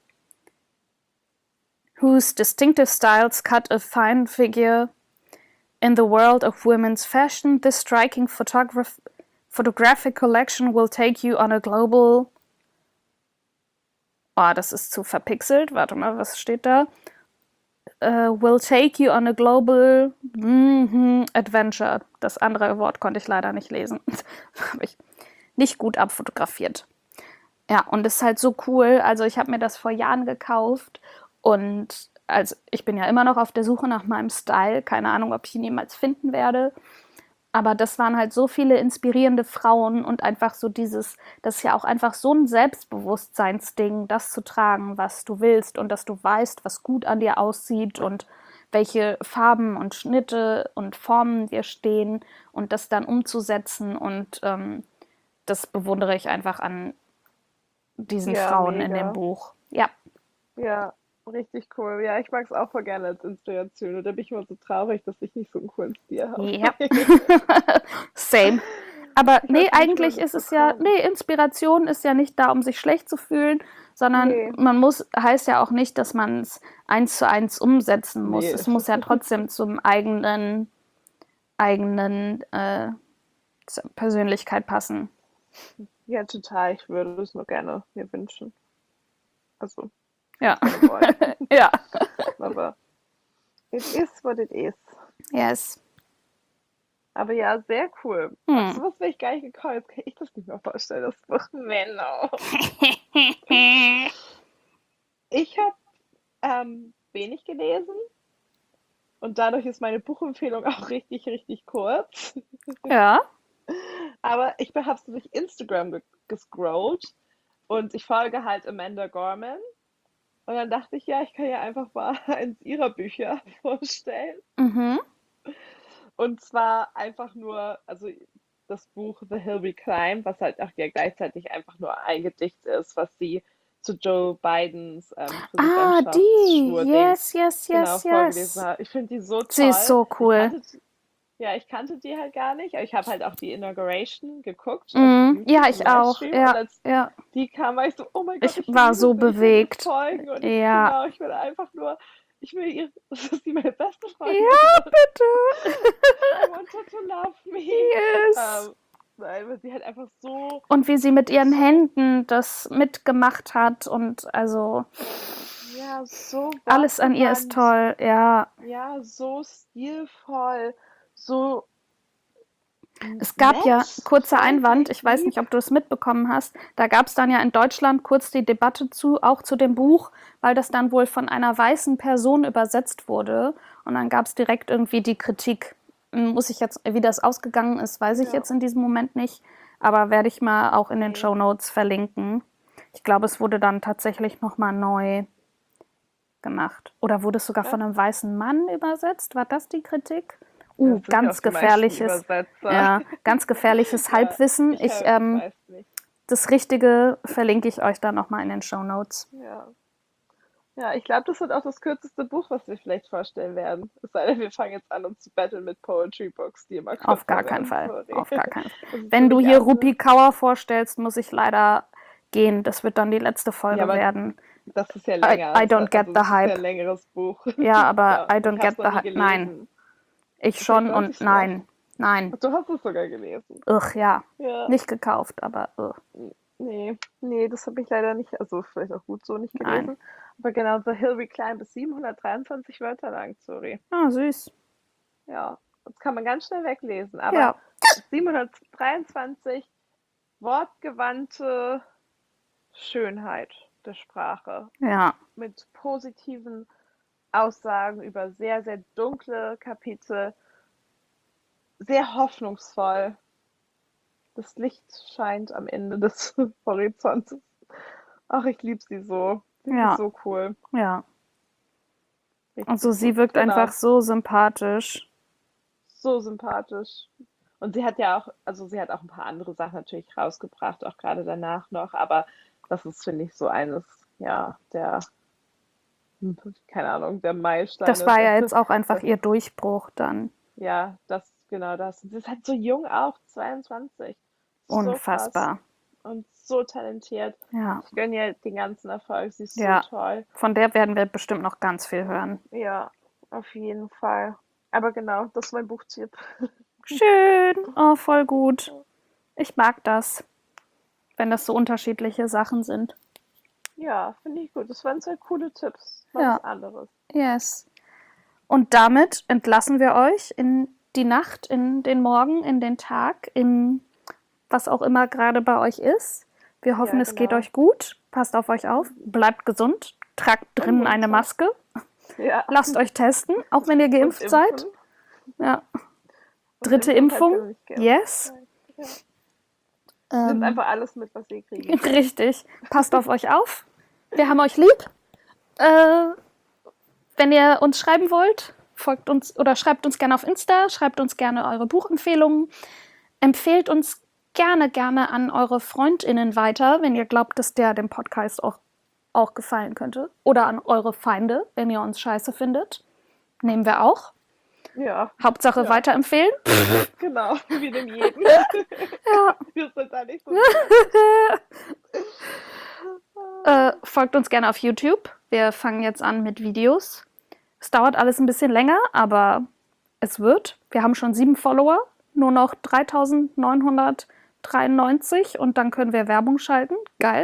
whose distinctive styles cut a fine figure in the world of women's fashion. This striking photographic collection will take you on a global. Oh, das ist zu verpixelt. Warte mal, was steht da? will take you on a global adventure. Das andere Wort konnte ich leider nicht lesen. Habe ich nicht gut abfotografiert. Ja, und es ist halt so cool. Also ich habe mir das vor Jahren gekauft und also ich bin ja immer noch auf der Suche nach meinem Style. Keine Ahnung, ob ich ihn jemals finden werde. Aber das waren halt so viele inspirierende Frauen und einfach so das ist ja auch einfach so ein Selbstbewusstseinsding, das zu tragen, was du willst und dass du weißt, was gut an dir aussieht und welche Farben und Schnitte und Formen dir stehen und das dann umzusetzen und das bewundere ich einfach an diesen Ja, Frauen in dem mega. Buch. Ja, Ja, richtig cool. Ja, ich mag es auch voll gerne als Inspiration. Und da bin ich immer so traurig, dass ich nicht so einen coolen Stil habe. ja, same. Aber Ich nee, weiß nicht, woher eigentlich das ist so es ja, kommt. nee, Inspiration ist ja nicht da, um sich schlecht zu fühlen, sondern Nee, heißt ja auch nicht, dass man es eins zu eins umsetzen muss. nee. Es muss ja trotzdem zum eigenen zur Persönlichkeit passen. Ja, total. Ich würde es nur gerne mir wünschen. Also, Ja, gerne wollen. ja, Aber it is what it is. yes. Aber ja, sehr cool. Auf Hm. sowas wäre ich gar nicht gekommen. Jetzt kann ich das nicht mehr vorstellen, das Buch. Menno. Ich habe wenig gelesen und dadurch ist meine Buchempfehlung auch richtig, richtig kurz. Ja. Aber ich habe so durch Instagram gescrollt und ich folge halt Amanda Gorman. Und dann dachte ich, ja, ich kann ja einfach mal eins ihrer Bücher vorstellen. Mhm. Und zwar einfach nur, also das Buch The Hill We Climb, was halt auch ja gleichzeitig einfach nur ein Gedicht ist, was sie zu Joe Bidens Ah, die. Präsidentschaftsschwur-Ding Yes, yes, genau yes, vorgelesen yes. hat. Ich finde die so Sie ist toll. so cool. Ich kannte die halt gar nicht, aber ich habe halt auch die Inauguration geguckt auf Mhm. Ja, YouTube im ich auch. Livestream und Ja, als ja. die kam, war ich so, oh mein Gott, Ich ich war liebe so sie, ich will ihr bewegt. folgen und Ja. genau, ich will einfach nur, ich will ihr, dass sie meine beste Freundin Ja, wird. bitte. I want her to love me. Yes. Ähm, weil sie halt einfach so, Und wie sie mit ihren so, Händen das mitgemacht hat und also ja, so alles an ihr ist wortgewandt, toll. Ja. ja, so stilvoll, so Es gab ja, nett, kurzer Einwand, freundlich, ich weiß nicht, lieb. ob du es mitbekommen hast, da gab es dann ja in Deutschland kurz die Debatte auch zu dem Buch, weil das dann wohl von einer weißen Person übersetzt wurde. Und dann gab es direkt irgendwie die Kritik. Muss ich jetzt, wie das ausgegangen ist, weiß ich Ja, jetzt in diesem Moment nicht, aber werde ich mal auch in den nee. Shownotes verlinken. Ich glaube, es wurde dann tatsächlich nochmal neu gemacht. Oder wurde es sogar Ja, von einem weißen Mann übersetzt? War das die Kritik? das sind ja auch Ganz die meisten gefährliches, Übersetzer. ja, ganz gefährliches Ja, Halbwissen. ich weiß nicht. Das Richtige verlinke ich euch dann nochmal in den Shownotes. Ja. Ja, ich glaube, das wird auch das kürzeste Buch, was wir vielleicht vorstellen werden. Es sei denn, wir fangen jetzt an, uns zu battlen mit Poetry Books, die immer Auf gar kürzer keinen werden. Fall. Sorry. Auf gar keinen Fall. Das ist Wenn du nämlich hier auch eine. Rupi Kaur vorstellst, muss ich leider gehen. Das wird dann die letzte Ja, Folge aber werden. das ist ja I länger. don't get Also, the das ist ja hype. ein längeres Buch. Ja, aber Ja, I ich don't habe get es noch the nie hype. Nein. gelesen. Ich Vielleicht schon sollte und ich es noch. nein. Nein. Du hast es sogar gelesen. Ugh, ja. Ja. Nicht gekauft, aber Nee, nee, das habe ich leider nicht, also vielleicht auch gut so nicht nein. gelesen. Aber genau, The Hill We Climb ist 723 Wörter lang, sorry. Ah, süß. Ja, das kann man ganz schnell weglesen. Aber Ja. 723 wortgewandte Schönheit der Sprache Ja. mit positiven Aussagen über sehr, sehr dunkle Kapitel, sehr hoffnungsvoll. Das Licht scheint am Ende des Horizonts. Ach, ich liebe sie so. Sie ist Ja. so cool. Ja. Also Richtig sie gut. wirkt einfach Genau. so sympathisch. So sympathisch. Und sie hat ja auch, also sie hat auch ein paar andere Sachen natürlich rausgebracht, auch gerade danach noch, aber das ist, finde ich, so eines, ja, der, keine Ahnung, der Das Meilensteine. war ja jetzt auch einfach Das, ihr Durchbruch dann. ja, das, genau das. Und sie ist halt so jung auch, 22. So krass. Unfassbar. Und so talentiert. Ja. Ich gönne ihr den ganzen Erfolg. Sie ist so Ja. toll. Von der werden wir bestimmt noch ganz viel hören. Ja, auf jeden Fall. Aber genau, das ist mein Buchtipp. Schön. Oh, voll gut. Ich mag das, wenn das so unterschiedliche Sachen sind. Ja, finde ich gut. Das waren zwei coole Tipps. Ja. Was anderes. Yes. Und damit entlassen wir euch in die Nacht, in den Morgen, in den Tag, in was auch immer gerade bei euch ist. Wir hoffen, es geht euch gut. Passt auf euch auf. Bleibt gesund. Tragt drinnen eine Maske. Ja. Lasst euch testen, auch wenn ihr geimpft seid. Ja. Dritte Impfung. Yes. Nimmt einfach alles mit, was ihr kriegt. Richtig. Passt auf euch auf. Wir haben euch lieb. Wenn ihr uns schreiben wollt, folgt uns oder schreibt uns gerne auf Insta, schreibt uns gerne eure Buchempfehlungen. Empfehlt uns gerne an eure FreundInnen weiter, wenn ihr glaubt, dass der dem Podcast auch gefallen könnte. Oder an eure Feinde, wenn ihr uns scheiße findet. Nehmen wir auch. Ja. Hauptsache weiterempfehlen. Genau, wie dem jeden. Ja. Wir sind da nicht so. Folgt uns gerne auf YouTube. Wir fangen jetzt an mit Videos. Es dauert alles ein bisschen länger, aber es wird. Wir haben schon 7 Follower, nur noch 3.993 und dann können wir Werbung schalten. Geil.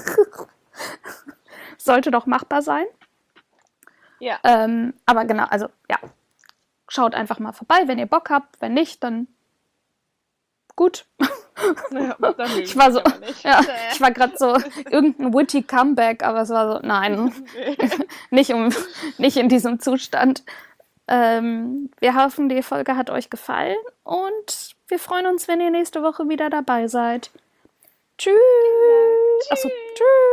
Sollte doch machbar sein. Ja. Aber genau, also ja. Schaut einfach mal vorbei, wenn ihr Bock habt. Wenn nicht, dann gut. Ja, ich war so, ja, ich war gerade so irgendein witty Comeback, aber es war so, nein, nicht in diesem Zustand. Wir hoffen, die Folge hat euch gefallen und wir freuen uns, wenn ihr nächste Woche wieder dabei seid. Tschüss. Achso, tschüss.